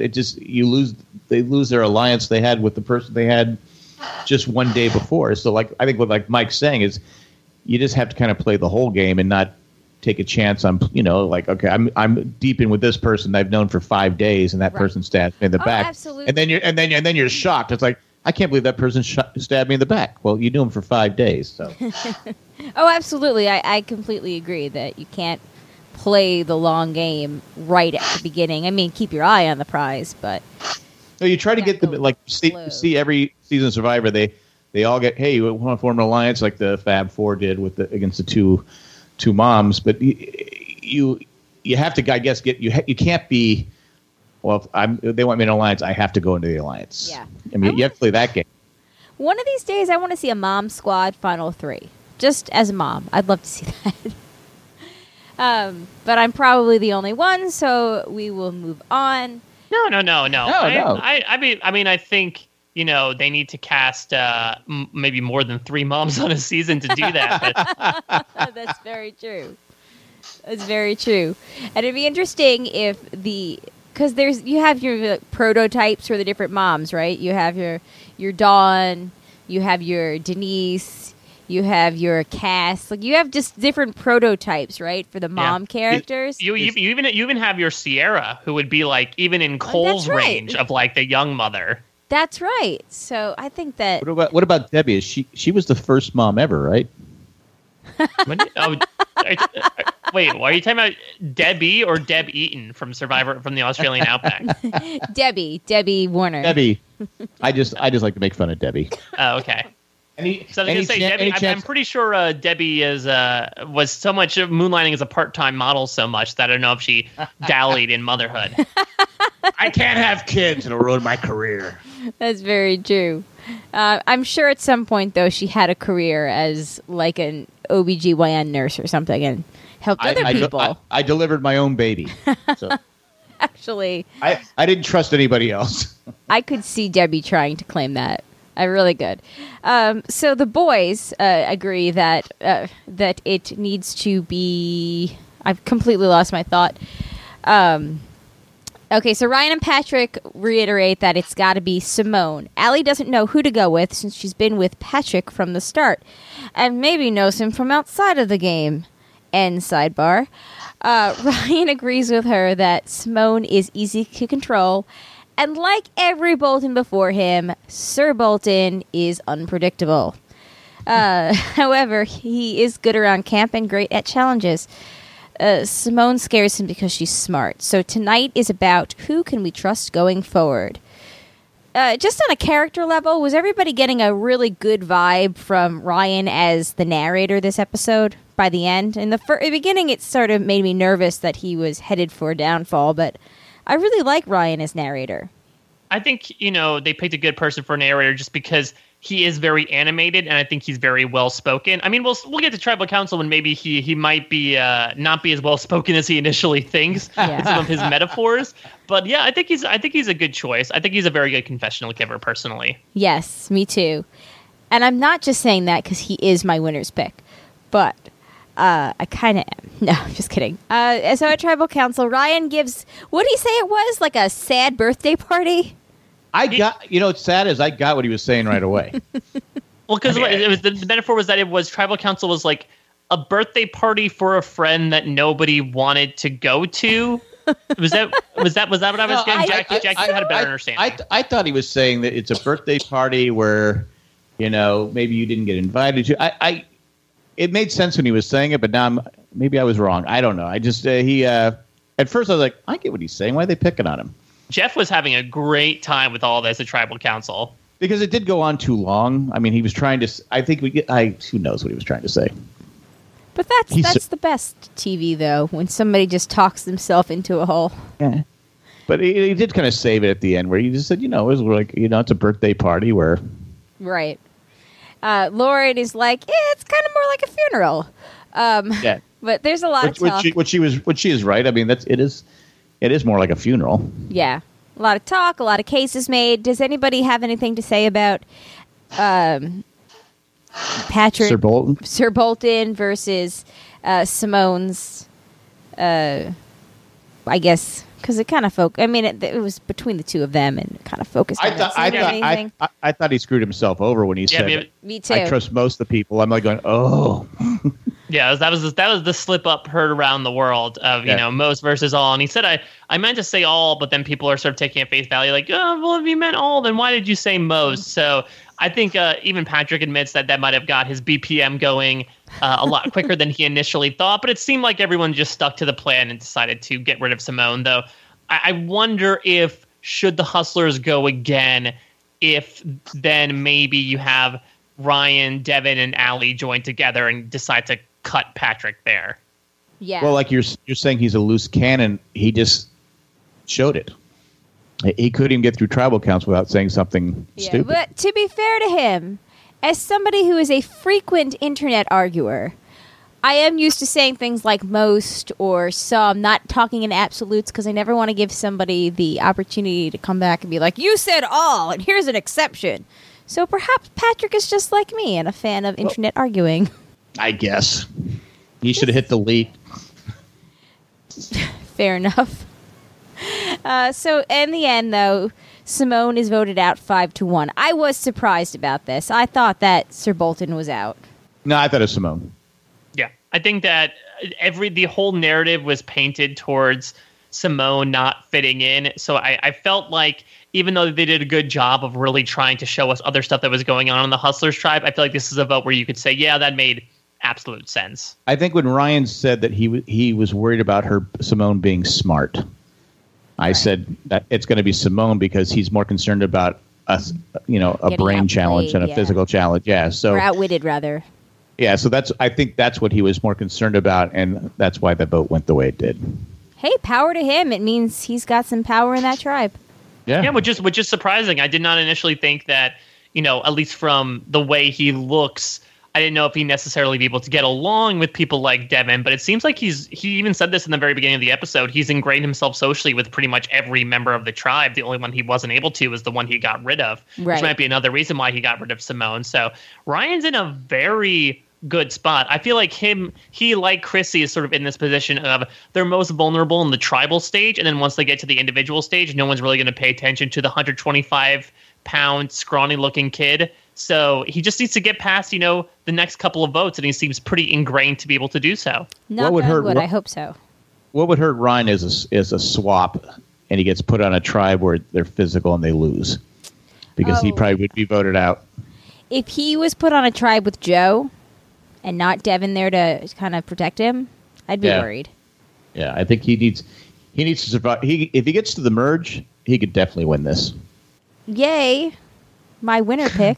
they lose their alliance they had with the person they had just one day before. So, I think what Mike's saying is, you just have to kind of play the whole game and not take a chance on, okay, I'm deep in with this person I've known for 5 days, and that person stabs me in the back, absolutely. and then you're shocked. It's like, I can't believe that person stabbed me in the back. Well, you knew him for 5 days, so. Oh, absolutely. I completely agree that you can't play the long game right at the beginning. I mean, keep your eye on the prize, but. So you try to get them, see every season of Survivor, they all get, hey, you want to form an alliance like the Fab Four did against the two moms, but you have to, I guess, you can't be. Well, if they want me in an alliance, I have to go into the alliance. Yeah. I mean, you have to play that game. One of these days, I want to see a mom squad Final 3. Just as a mom. I'd love to see that. But I'm probably the only one, so we will move on. No. No. I mean, I think, they need to cast maybe more than 3 moms on a season to do that. But. That's very true. That's very true. And it'd be interesting if because you have your prototypes for the different moms, right? You have your Dawn, You have your Denise. You have your Cass. Like you have just different prototypes, right, for the mom characters. You even have your Sierra, who would be like even in Cole's range of like the young mother. That's right. So I think that. What about Debbie? She was the first mom ever, right? Wait, why are you talking about Debbie or Deb Eaton from Survivor from the Australian Outback? Debbie Warner. Debbie. I just like to make fun of Debbie. Oh, okay. I'm pretty sure Debbie was so much moonlighting as a part-time model so much that I don't know if she dallied in motherhood. I can't have kids; it'll ruin my career. That's very true. I'm sure at some point, though, she had a career as like an OBGYN nurse or something and helped other people. I delivered my own baby. So. Actually, I didn't trust anybody else. I could see Debbie trying to claim that. I really could. So the boys agree that it needs to be... I've completely lost my thought. Okay, so Ryan and Patrick reiterate that it's got to be Simone. Allie doesn't know who to go with since she's been with Patrick from the start, and maybe knows him from outside of the game. End sidebar. Ryan agrees with her that Simone is easy to control, and like every Bolton before him, Sir Bolton is unpredictable. However, he is good around camp and great at challenges. Simone scares him because she's smart. So tonight is about who can we trust going forward. Just on a character level, was everybody getting a really good vibe from Ryan as the narrator this episode by the end? In the beginning, it sort of made me nervous that he was headed for a downfall, but I really like Ryan as narrator. I think, they picked a good person for narrator just because he is very animated, and I think he's very well spoken. I mean, we'll get to Tribal Council when maybe he might be not be as well spoken as he initially thinks in some of his metaphors. But yeah, I think he's a good choice. I think he's a very good confessional giver, personally. Yes, me too. And I'm not just saying that because he is my winner's pick, but I kind of am. No, just kidding. So at Tribal Council, Ryan gives, what did he say it was? Like a sad birthday party? What's sad is I got what he was saying right away. Well, because the metaphor was that it was Tribal Council was like a birthday party for a friend that nobody wanted to go to. Was that what I was getting? Jackie had a better understanding. I thought he was saying that it's a birthday party where, maybe you didn't get invited to. It made sense when he was saying it, but now maybe I was wrong. I don't know. I just at first I was like, I get what he's saying. Why are they picking on him? Jeff was having a great time with all this at Tribal Council. Because it did go on too long. I mean, he was trying to... who knows what he was trying to say. But that's the best TV, though, when somebody just talks themselves into a hole. Yeah. But he did kind of save it at the end, where he just said, it was like, it's a birthday party where... Right. Lauren is like, it's kind of more like a funeral. Yeah. But there's a lot of talk. Which she is right. I mean, it is more like a funeral. Yeah. A lot of talk, a lot of cases made. Does anybody have anything to say about Patrick? Sir Bolton versus Simone's, I guess, because it kind of it was between the two of them and kind of focused on I thought he screwed himself over when he said, me too. I trust most of the people. I'm like going, oh. Yeah, that was the slip up heard around the world of most versus all, and he said I meant to say all, but then people are sort of taking at face value like, oh, well, if you meant all, then why did you say most? So I think even Patrick admits that might have got his BPM going a lot quicker than he initially thought, but it seemed like everyone just stuck to the plan and decided to get rid of Simone. Though I wonder if should the Hustlers go again, if then maybe you have Ryan, Devin, and Allie join together and decide to cut Patrick there. Yeah. Well, like you're saying he's a loose cannon. He just showed it. He couldn't even get through Tribal Council without saying something stupid. But to be fair to him, as somebody who is a frequent internet arguer, I am used to saying things like most or some, not talking in absolutes, because I never want to give somebody the opportunity to come back and be like, you said all, and here's an exception. So perhaps Patrick is just like me and a fan of internet arguing. I guess. You should have hit delete. Fair enough. So in the end, though, Simone is voted out 5-1. I was surprised about this. I thought that Sir Bolton was out. No, I thought it was Simone. Yeah, I think that the whole narrative was painted towards Simone not fitting in. So I felt like even though they did a good job of really trying to show us other stuff that was going on in the Hustlers tribe, I feel like this is a vote where you could say, yeah, that made absolute sense. I think when Ryan said that he was worried about Simone being smart, I said that it's going to be Simone because he's more concerned about a brain challenge and a physical challenge. Yeah, so or outwitted rather. Yeah, so I think that's what he was more concerned about, and that's why the vote went the way it did. Hey, power to him. It means he's got some power in that tribe. Yeah, which is surprising. I did not initially think that, at least from the way he looks, I didn't know if he'd necessarily be able to get along with people like Devin, but it seems like he even said this in the very beginning of the episode. He's ingrained himself socially with pretty much every member of the tribe. The only one he wasn't able to was the one he got rid of, which might be another reason why he got rid of Simone. So Ryan's in a very good spot. I feel like he like Chrissy is sort of in this position of they're most vulnerable in the tribal stage, and then once they get to the individual stage, no one's really going to pay attention to the 125-pound, scrawny-looking kid. So he just needs to get past, the next couple of votes, and he seems pretty ingrained to be able to do so. I hope so. What would hurt Ryan is a swap, and he gets put on a tribe where they're physical and they lose, because he probably would be voted out. If he was put on a tribe with Joe and not Devin there to kind of protect him, I'd be worried. Yeah, I think he needs to survive. If he gets to the merge, he could definitely win this. Yay. My winner pick.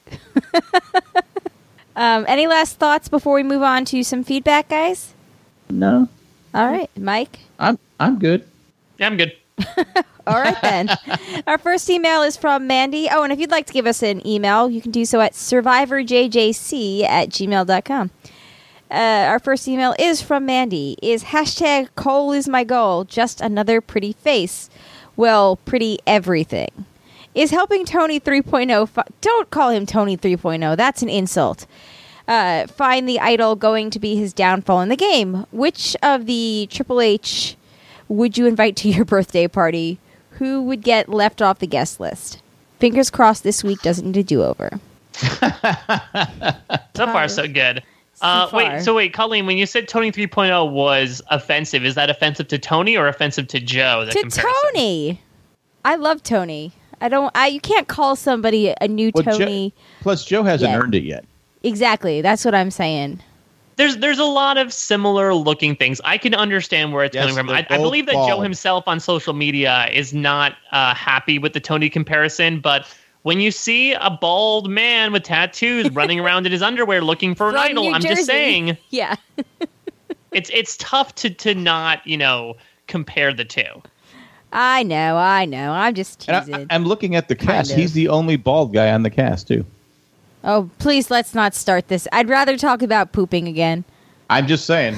Any last thoughts before we move on to some feedback, guys? No. All right, Mike? I'm good. Yeah, I'm good. All right, then. Our first email is from Mandy. Oh, and if you'd like to give us an email, you can do so at survivorjjc@gmail.com. Our first email is from Mandy. Is hashtag Cole is my goal just another pretty face? Well, pretty everything. Is helping Tony 3.0... Don't call him Tony 3.0. That's an insult. Find the idol going to be his downfall in the game. Which of the Triple H would you invite to your birthday party? Who would get left off the guest list? Fingers crossed this week doesn't need a do-over. So far, so good. Wait, Colleen, when you said Tony 3.0 was offensive, is that offensive to Tony or offensive to Joe? Tony! I love Tony. You can't call somebody a new Tony. Plus, Joe hasn't earned it yet. Exactly. That's what I'm saying. There's a lot of similar looking things. I can understand where it's coming from. I believe that Joe himself on social media is not happy with the Tony comparison, but when you see a bald man with tattoos running around in his underwear looking for an idol, I'm just saying. Yeah. it's tough to not, compare the two. I know. I'm just teasing. I'm looking at the cast. He's the only bald guy on the cast, too. Oh, please, let's not start this. I'd rather talk about pooping again. I'm just saying.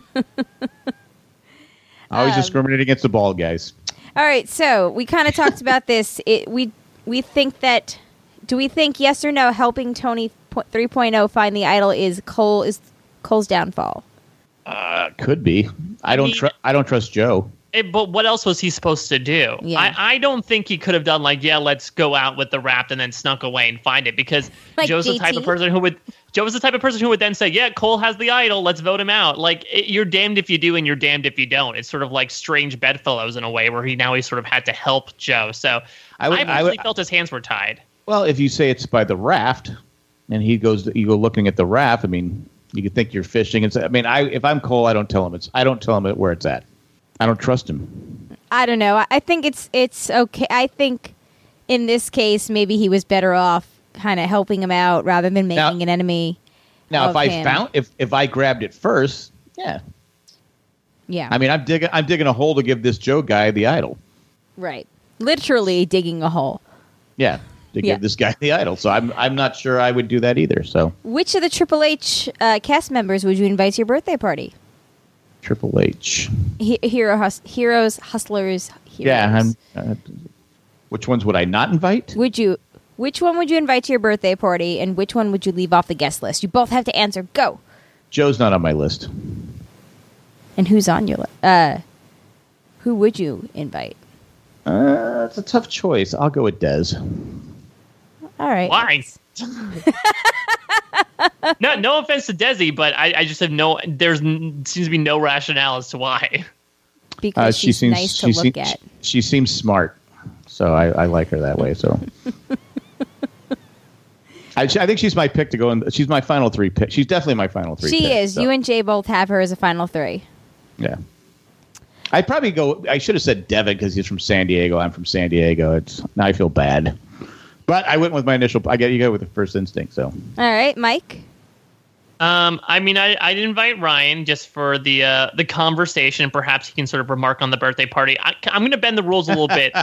Always discriminating against the bald guys. All right, so we kind of talked about this. We think that... Do we think, yes or no, helping Tony 3.0 find the idol is Cole's downfall? Could be. I don't trust Joe. But what else was he supposed to do? Yeah. I don't think he could have done let's go out with the raft and then snuck away and find it, because Joe's the type of person who would then say, yeah, Cole has the idol, let's vote him out. You're damned if you do and you're damned if you don't. It's sort of like Strange Bedfellows in a way, where he sort of had to help Joe. So I felt his hands were tied. Well, if you say it's by the raft and you go looking at the raft, you could think you're fishing. And if I'm Cole, I don't tell him where it's at. I don't trust him. I don't know. I think it's okay. I think in this case, maybe he was better off kind of helping him out rather than making an enemy. Now, if I grabbed it first, yeah. I'm digging a hole to give this Joe guy the idol. Right. Literally digging a hole. Yeah. To give this guy the idol. So I'm not sure I would do that either. So, which of the Triple H cast members would you invite to your birthday party? Triple H. Heroes, Hustlers, Heroes. Yeah. Which ones would I not invite? Which one would you invite to your birthday party, and which one would you leave off the guest list? You both have to answer. Go. Joe's not on my list. And who's on your list? Who would you invite? I It's a tough choice. I'll go with Des. All right. Why? No offense to Desi, but I just have seems to be no rationale as to why. Because she's nice to look at. She seems smart, so I like her that way. So I think she's my pick to go in. She's my final 3 pick. She's definitely my final 3 She pick, is. So. You and Jay both have her as a final 3. Yeah. I'd probably go. I should have said Devin because he's from San Diego. I'm from San Diego. Now I feel bad. But I went with my initial. You go with the first instinct. So. All right, Mike. I'd invite Ryan just for the conversation. Perhaps he can sort of remark on the birthday party. I'm going to bend the rules a little bit.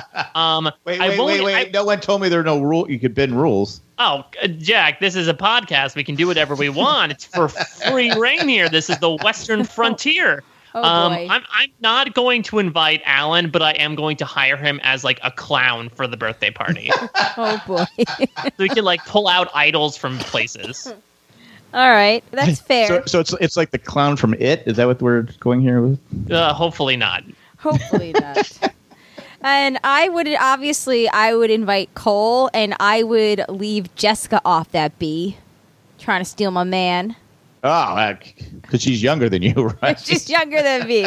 Wait. No one told me there are no rule. You could bend rules. Oh, Jack, this is a podcast. We can do whatever we want. It's for free reign here. This is the Western frontier. Oh, boy. I'm not going to invite Alan, but I am going to hire him as like a clown for the birthday party. Oh, boy. So we can like pull out idols from places. All right, that's fair. So it's like the clown from It. Is that what we're going here with? Hopefully not. Hopefully not. And I would invite Cole, and I would leave Jessica off that bee, trying to steal my man. Oh, because she's younger than you, right? She's younger than me.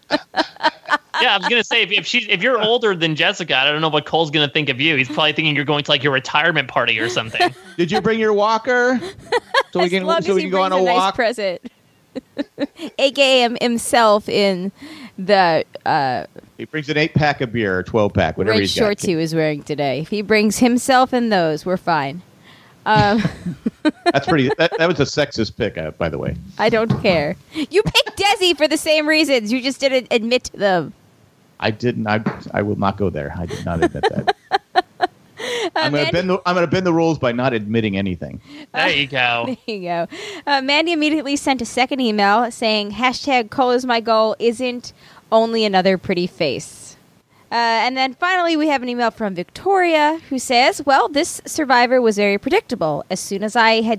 Yeah, I was gonna say if you're older than Jessica, I don't know what Cole's gonna think of you. He's probably thinking you're going to like your retirement party or something. Did you bring your walker? So we can go on a walk. Nice present. AKA himself in the. He brings an 8-pack of beer, or 12-pack, whatever he's got. Shorts he was wearing today. If he brings himself in those, we're fine. That's pretty. That was a sexist pick, by the way. I don't care. You picked Desi for the same reasons. You just didn't admit to them. I didn't. I will not go there. I did not admit that. I'm going to bend the rules by not admitting anything. There you go. There you go. Mandy immediately sent a second email saying #Cole is my goal isn't only another pretty face. And then finally, we have an email from Victoria who says, well, this Survivor was very predictable. As soon as I had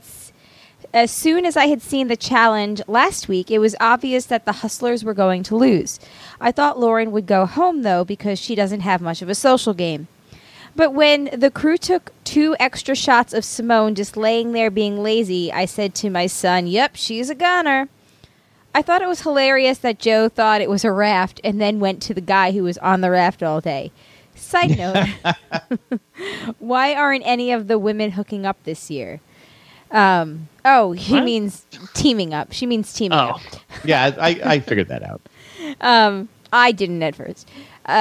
seen the challenge last week, it was obvious that the Hustlers were going to lose. I thought Lauren would go home, though, because she doesn't have much of a social game. But when the crew took 2 extra shots of Simone just laying there being lazy, I said to my son, yep, she's a goner. I thought it was hilarious that Joe thought it was a raft and then went to the guy who was on the raft all day. Side note, why aren't any of the women hooking up this year? He means teaming up. She means teaming up. Yeah, I figured that out. I didn't at first.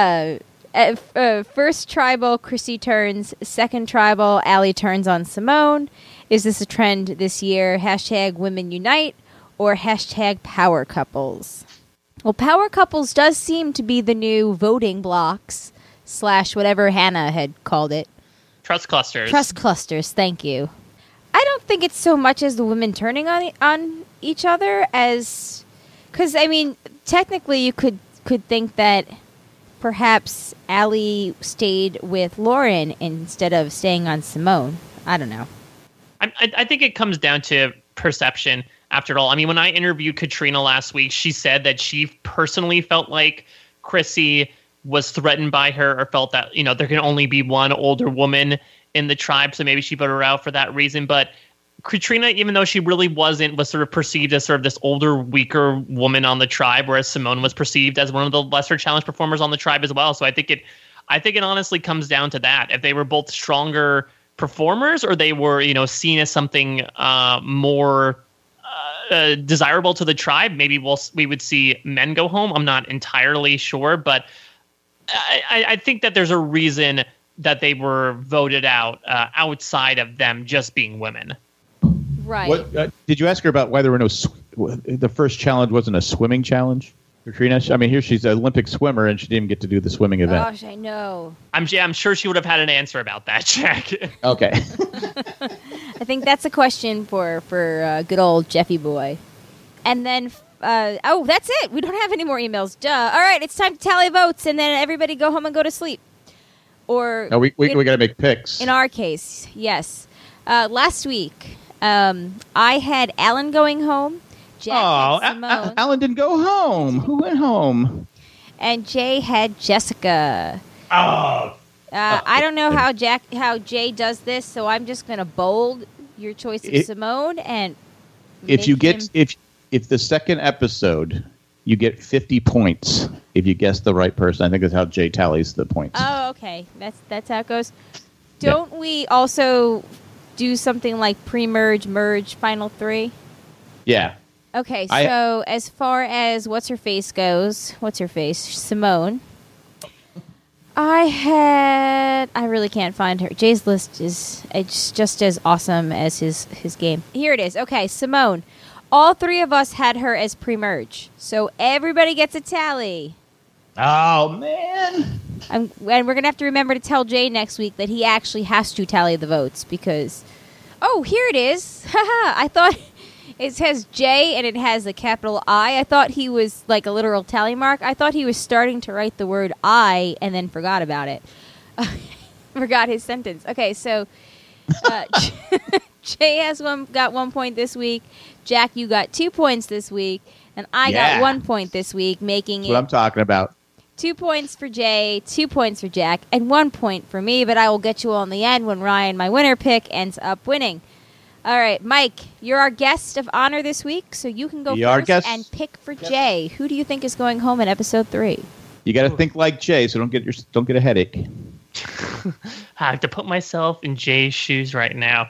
First tribal, Chrissy turns. Second tribal, Allie turns on Simone. Is this a trend this year? #Women Unite. Or #power couples. Well, power couples does seem to be the new voting blocks / whatever Hannah had called it. Trust clusters. Trust clusters, thank you. I don't think it's so much as the women turning on each other as... Because, I mean, technically you could think that perhaps Allie stayed with Lauren instead of staying on Simone. I don't know. I think it comes down to perception. After all, I mean, when I interviewed Katrina last week, she said that she personally felt like Chrissy was threatened by her or felt that, there can only be one older woman in the tribe. So maybe she put her out for that reason. But Katrina, even though she really was sort of perceived as sort of this older, weaker woman on the tribe, whereas Simone was perceived as one of the lesser challenge performers on the tribe as well. So I think it honestly comes down to that. If they were both stronger performers or they were, seen as something more desirable to the tribe, maybe we would see men go home. I'm not entirely sure, but I think that there's a reason that they were voted out outside of them just being women. Right. What did you ask her about why there were no? The first challenge wasn't a swimming challenge, Katrina. I mean, here she's an Olympic swimmer and she didn't get to do the swimming event. Gosh, I know. I'm sure she would have had an answer about that, Jack. Okay. I think that's a question for good old Jeffy boy. And then, that's it. We don't have any more emails. Duh. All right, it's time to tally votes, and then everybody go home and go to sleep. Or no, we got to make picks. In our case, yes. Last week, I had Alan going home. Jack had Simone. Alan didn't go home. Who went home? And Jay had Jessica. Oh, I don't know how Jay does this, so I'm just going to bold your choice of Simone and if the second episode you get 50 points if you guess the right person. I think that's how Jay tallies the points. Oh, okay. That's how it goes. Don't we also do something like pre-merge, merge, final three? Yeah. Okay, so as far as what's-her-face goes, Simone, I really can't find her. Jay's list it's just as awesome as his game. Here it is. Okay, Simone. All three of us had her as pre-merge, so everybody gets a tally. Oh, man. And we're going to have to remember to tell Jay next week that he actually has to tally the votes because... Oh, here it is. Haha, I thought... It says J and it has a capital I. I thought he was like a literal tally mark. I thought he was starting to write the word I and then forgot about it. Forgot his sentence. Okay, so Jay got 1 point this week. Jack, you got 2 points this week. And I got 1 point this week, making That's what I'm talking about. 2 points for Jay, 2 points for Jack, and 1 point for me. But I will get you all in the end when Ryan, my winner pick, ends up winning. All right, Mike, you're our guest of honor this week, so you can go first and pick for Jay. Who do you think is going home in episode 3? You got to think like Jay, so don't get a headache. I have to put myself in Jay's shoes right now.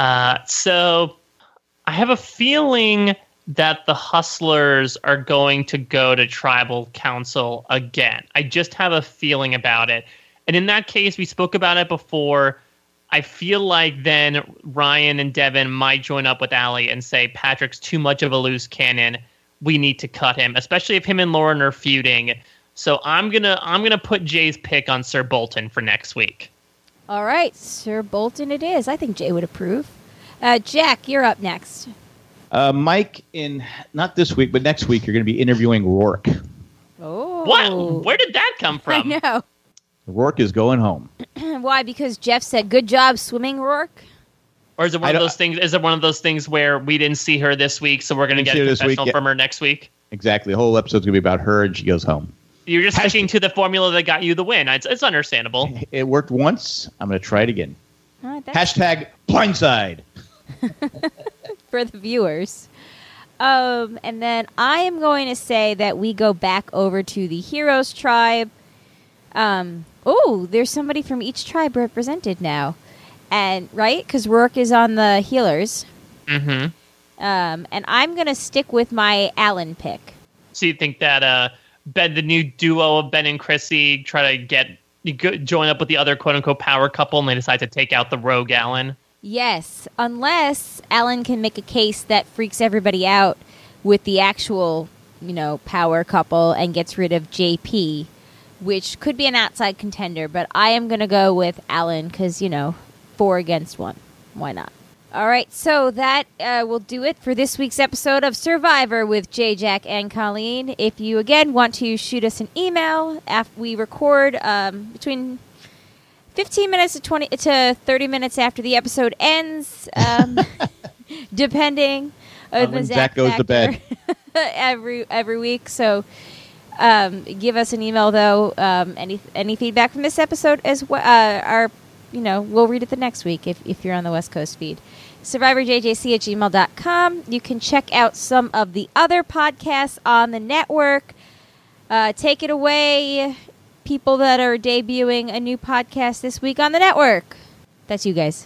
So I have a feeling that the Hustlers are going to go to Tribal Council again. I just have a feeling about it. And in that case, we spoke about it before. I feel like then Ryan and Devin might join up with Allie and say, Patrick's too much of a loose cannon. We need to cut him, especially if him and Lauren are feuding. So I'm gonna put Jay's pick on Sir Bolton for next week. All right, Sir Bolton it is. I think Jay would approve. Jack, you're up next. Mike, not this week, but next week, you're going to be interviewing Rourke. Oh. What? Where did that come from? I know. Rourke is going home. Why? Because Jeff said, "Good job swimming, Rourke." Or is it one of those things? Is it one of those things where we didn't see her this week, so we're going to get a confessional from her next week? Exactly. The whole episode's going to be about her, and she goes home. You're just sticking to the formula that got you the win. It's understandable. It worked once. I'm going to try it again. All right, Hashtag blindside. For the viewers. And then I am going to say that we go back over to the Heroes tribe. There's somebody from each tribe represented now. And right? Because Rourke is on the healers. Mm-hmm. And I'm going to stick with my Alan pick. So you think that the new duo of Ben and Chrissy try to join up with the other quote-unquote power couple and they decide to take out the rogue Alan? Yes, unless Alan can make a case that freaks everybody out with the actual, power couple and gets rid of JP, which could be an outside contender, but I am going to go with Alan because, 4 against 1. Why not? All right, so that will do it for this week's episode of Survivor with Jay, Jack, and Colleen. If you, again, want to shoot us an email after we record between 15 minutes to 30 minutes after the episode ends, depending on the Zach goes to bed every week. So give us an email though. Any feedback from this episode as well? We'll read it the next week if you're on the West Coast feed. SurvivorJJC@gmail.com. You can check out some of the other podcasts on the network. Take it away, people that are debuting a new podcast this week on the network. That's you guys.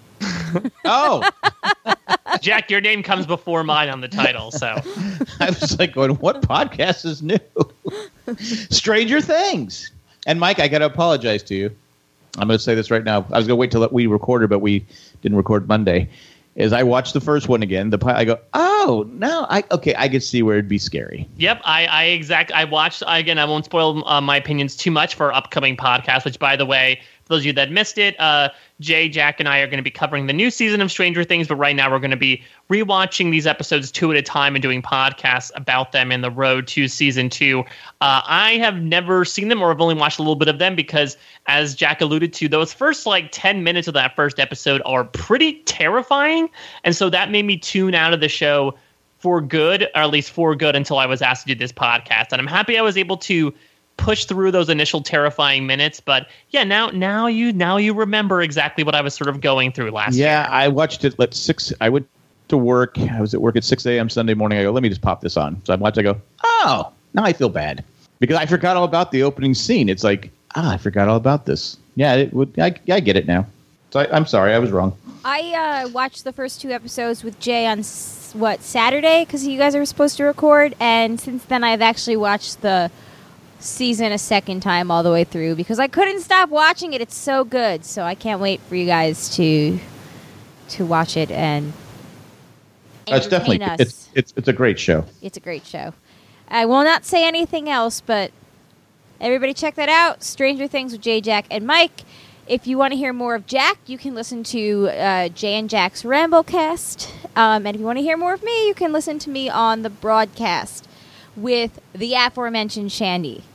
Oh. Jack, your name comes before mine on the title, so. I was like going, what podcast is new? Stranger Things. And Mike, I got to apologize to you. I'm going to say this right now. I was going to wait till we recorded, but we didn't record Monday. As I watched the first one again, I go, oh, no, I could see where it'd be scary. Yep, I watched, again, I won't spoil my opinions too much for our upcoming podcast, which, by the way, for those of you that missed it, Jay, Jack, and I are going to be covering the new season of Stranger Things, but right now we're going to be rewatching these episodes 2 at a time and doing podcasts about them in the road to season 2. I have never seen them, or I've only watched a little bit of them because, as Jack alluded to, those first 10 minutes of that first episode are pretty terrifying, and so that made me tune out of the show for good, or at least for good until I was asked to do this podcast. And I'm happy I was able to push through those initial terrifying minutes. But yeah, now you remember exactly what I was sort of going through last year. Yeah, I watched it at 6. I went to work. I was at work at 6 a.m. Sunday morning. I go, let me just pop this on. So I watched. I go, oh, now I feel bad because I forgot all about the opening scene. It's like, I forgot all about this. Yeah, I get it now. So I'm sorry, I was wrong. I watched the first 2 episodes with Jay on Saturday because you guys are supposed to record, and since then I've actually watched the season a second time all the way through because I couldn't stop watching it. It's so good, so I can't wait for you guys to watch it and it's definitely us. It's a great show. It's a great show. I will not say anything else, but everybody check that out. Stranger Things with Jay, Jack, and Mike. If you want to hear more of Jack, you can listen to Jay and Jack's Ramblecast. And if you want to hear more of me, you can listen to me on the broadcast with the aforementioned Shandy.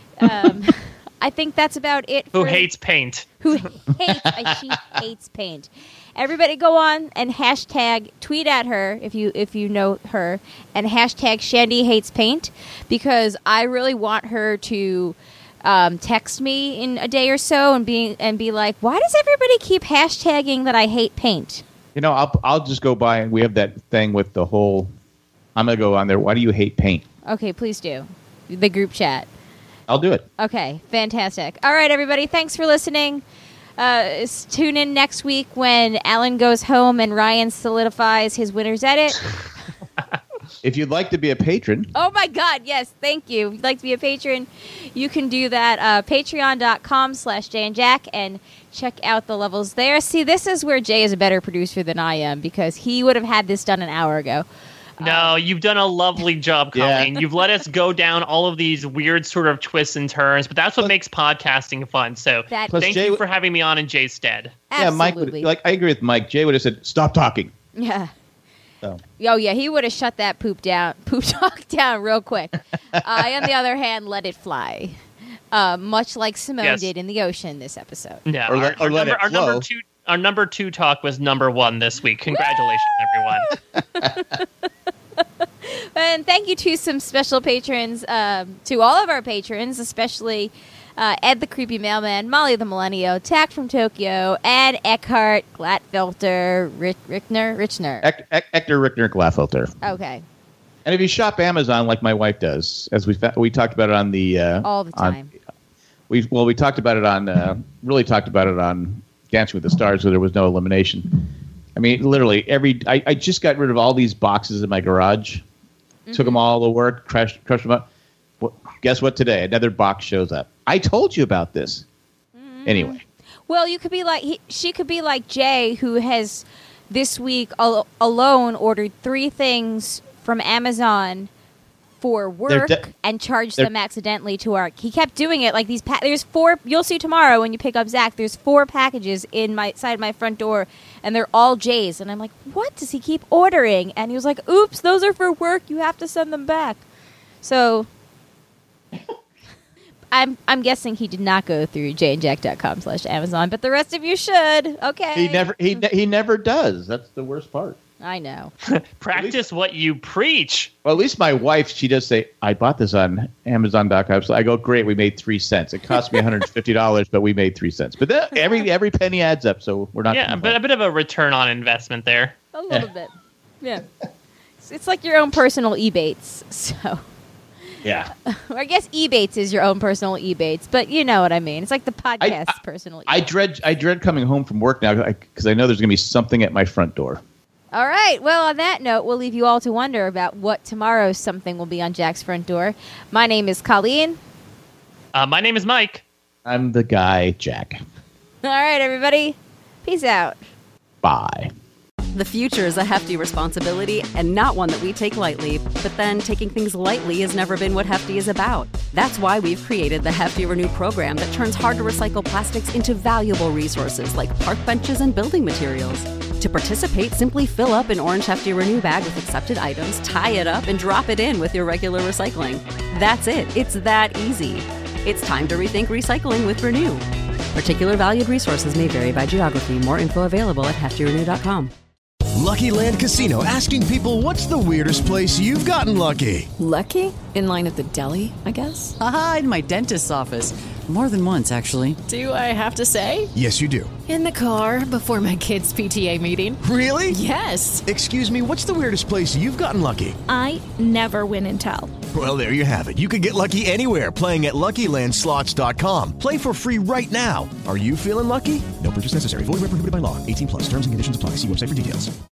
I think that's about it. Who hates paint? She hates paint. Everybody go on and tweet at her if you know her, and hashtag Shandy hates paint, because I really want her to text me in a day or so and be like, why does everybody keep hashtagging that I hate paint? I'll just go by, and we have that thing with the whole. I'm gonna go on there. Why do you hate paint? Okay, please do. The group chat. I'll do it. Okay, fantastic. All right, everybody, thanks for listening. Tune in next week when Alan goes home and Ryan solidifies his winner's edit. If you'd like to be a patron. Oh, my God, yes, thank you. If you'd like to be a patron, you can do that. Patreon.com/Jay and Jack, and check out the levels there. See, this is where Jay is a better producer than I am, because he would have had this done an hour ago. No, you've done a lovely job, Colleen. Yeah. You've let us go down all of these weird sort of twists and turns, but that's what makes podcasting fun. So thank you for having me on in Jay's stead. Absolutely. Yeah, Mike I agree with Mike. Jay would have said, stop talking. Yeah. So. Oh, yeah, he would have shut that poop talk down real quick. I, on the other hand, let it fly. Much like Simone did in the ocean this episode. Yeah, our number 2 talk was number 1 this week. Congratulations, everyone. And thank you to some special patrons, to all of our patrons, especially Ed the Creepy Mailman, Molly the Millennial, Tack from Tokyo, and Eckhart, Glatfelter, Richner. Hector Rickner Glatfelter. Okay. And if you shop Amazon like my wife does, as we talked about it on the... all the time. We talked about it on... really talked about it on Dancing with the Stars, where there was no elimination. I mean, literally, I just got rid of all these boxes in my garage. Took them all to work, crushed them up. Well, guess what today? Another box shows up. I told you about this. Anyway. Well, you could be like... she could be like Jay, who has this week alone ordered 3 things from Amazon for work and charged them accidentally to our... He kept doing it like these... there's 4... You'll see tomorrow when you pick up Zach. There's 4 packages inside my front door, and they're all Jay's. And I'm like, what does he keep ordering? And he was like, oops, those are for work. You have to send them back. So... I'm guessing he did not go through jayandjack.com/Amazon, but the rest of you should. Okay. He never does. That's the worst part. I know. Practice what you preach. Well, at least my wife, she does say, I bought this on Amazon.com. So I go, great, we made 3 cents. It cost me $150, but we made 3 cents. But every penny adds up, so we're not. Yeah, but a bit of a return on investment there. A little bit. Yeah. It's like your own personal Ebates. So. Yeah. I guess Ebates is your own personal Ebates, but you know what I mean. It's like the podcast personal Ebates. I dread coming home from work now because I know there's going to be something at my front door. All right. Well, on that note, we'll leave you all to wonder about what tomorrow's something will be on Jack's front door. My name is Colleen. My name is Mike. I'm the guy, Jack. All right, everybody. Peace out. Bye. The future is a hefty responsibility and not one that we take lightly. But then taking things lightly has never been what Hefty is about. That's why we've created the Hefty Renew program that turns hard-to-recycle plastics into valuable resources like park benches and building materials. To participate, simply fill up an orange Hefty Renew bag with accepted items, tie it up, and drop it in with your regular recycling. That's it. It's that easy. It's time to rethink recycling with Renew. Particular valued resources may vary by geography. More info available at heftyrenew.com. Lucky Land Casino, asking people, what's the weirdest place you've gotten lucky? Lucky? In line at the deli, I guess? Aha, in my dentist's office. More than once, actually. Do I have to say? Yes, you do. In the car before my kids' PTA meeting. Really? Yes. Excuse me, what's the weirdest place you've gotten lucky? I never win and tell. Well, there you have it. You can get lucky anywhere, playing at LuckyLandSlots.com. Play for free right now. Are you feeling lucky? No purchase necessary. Void where prohibited by law. 18+. Terms and conditions apply. See website for details.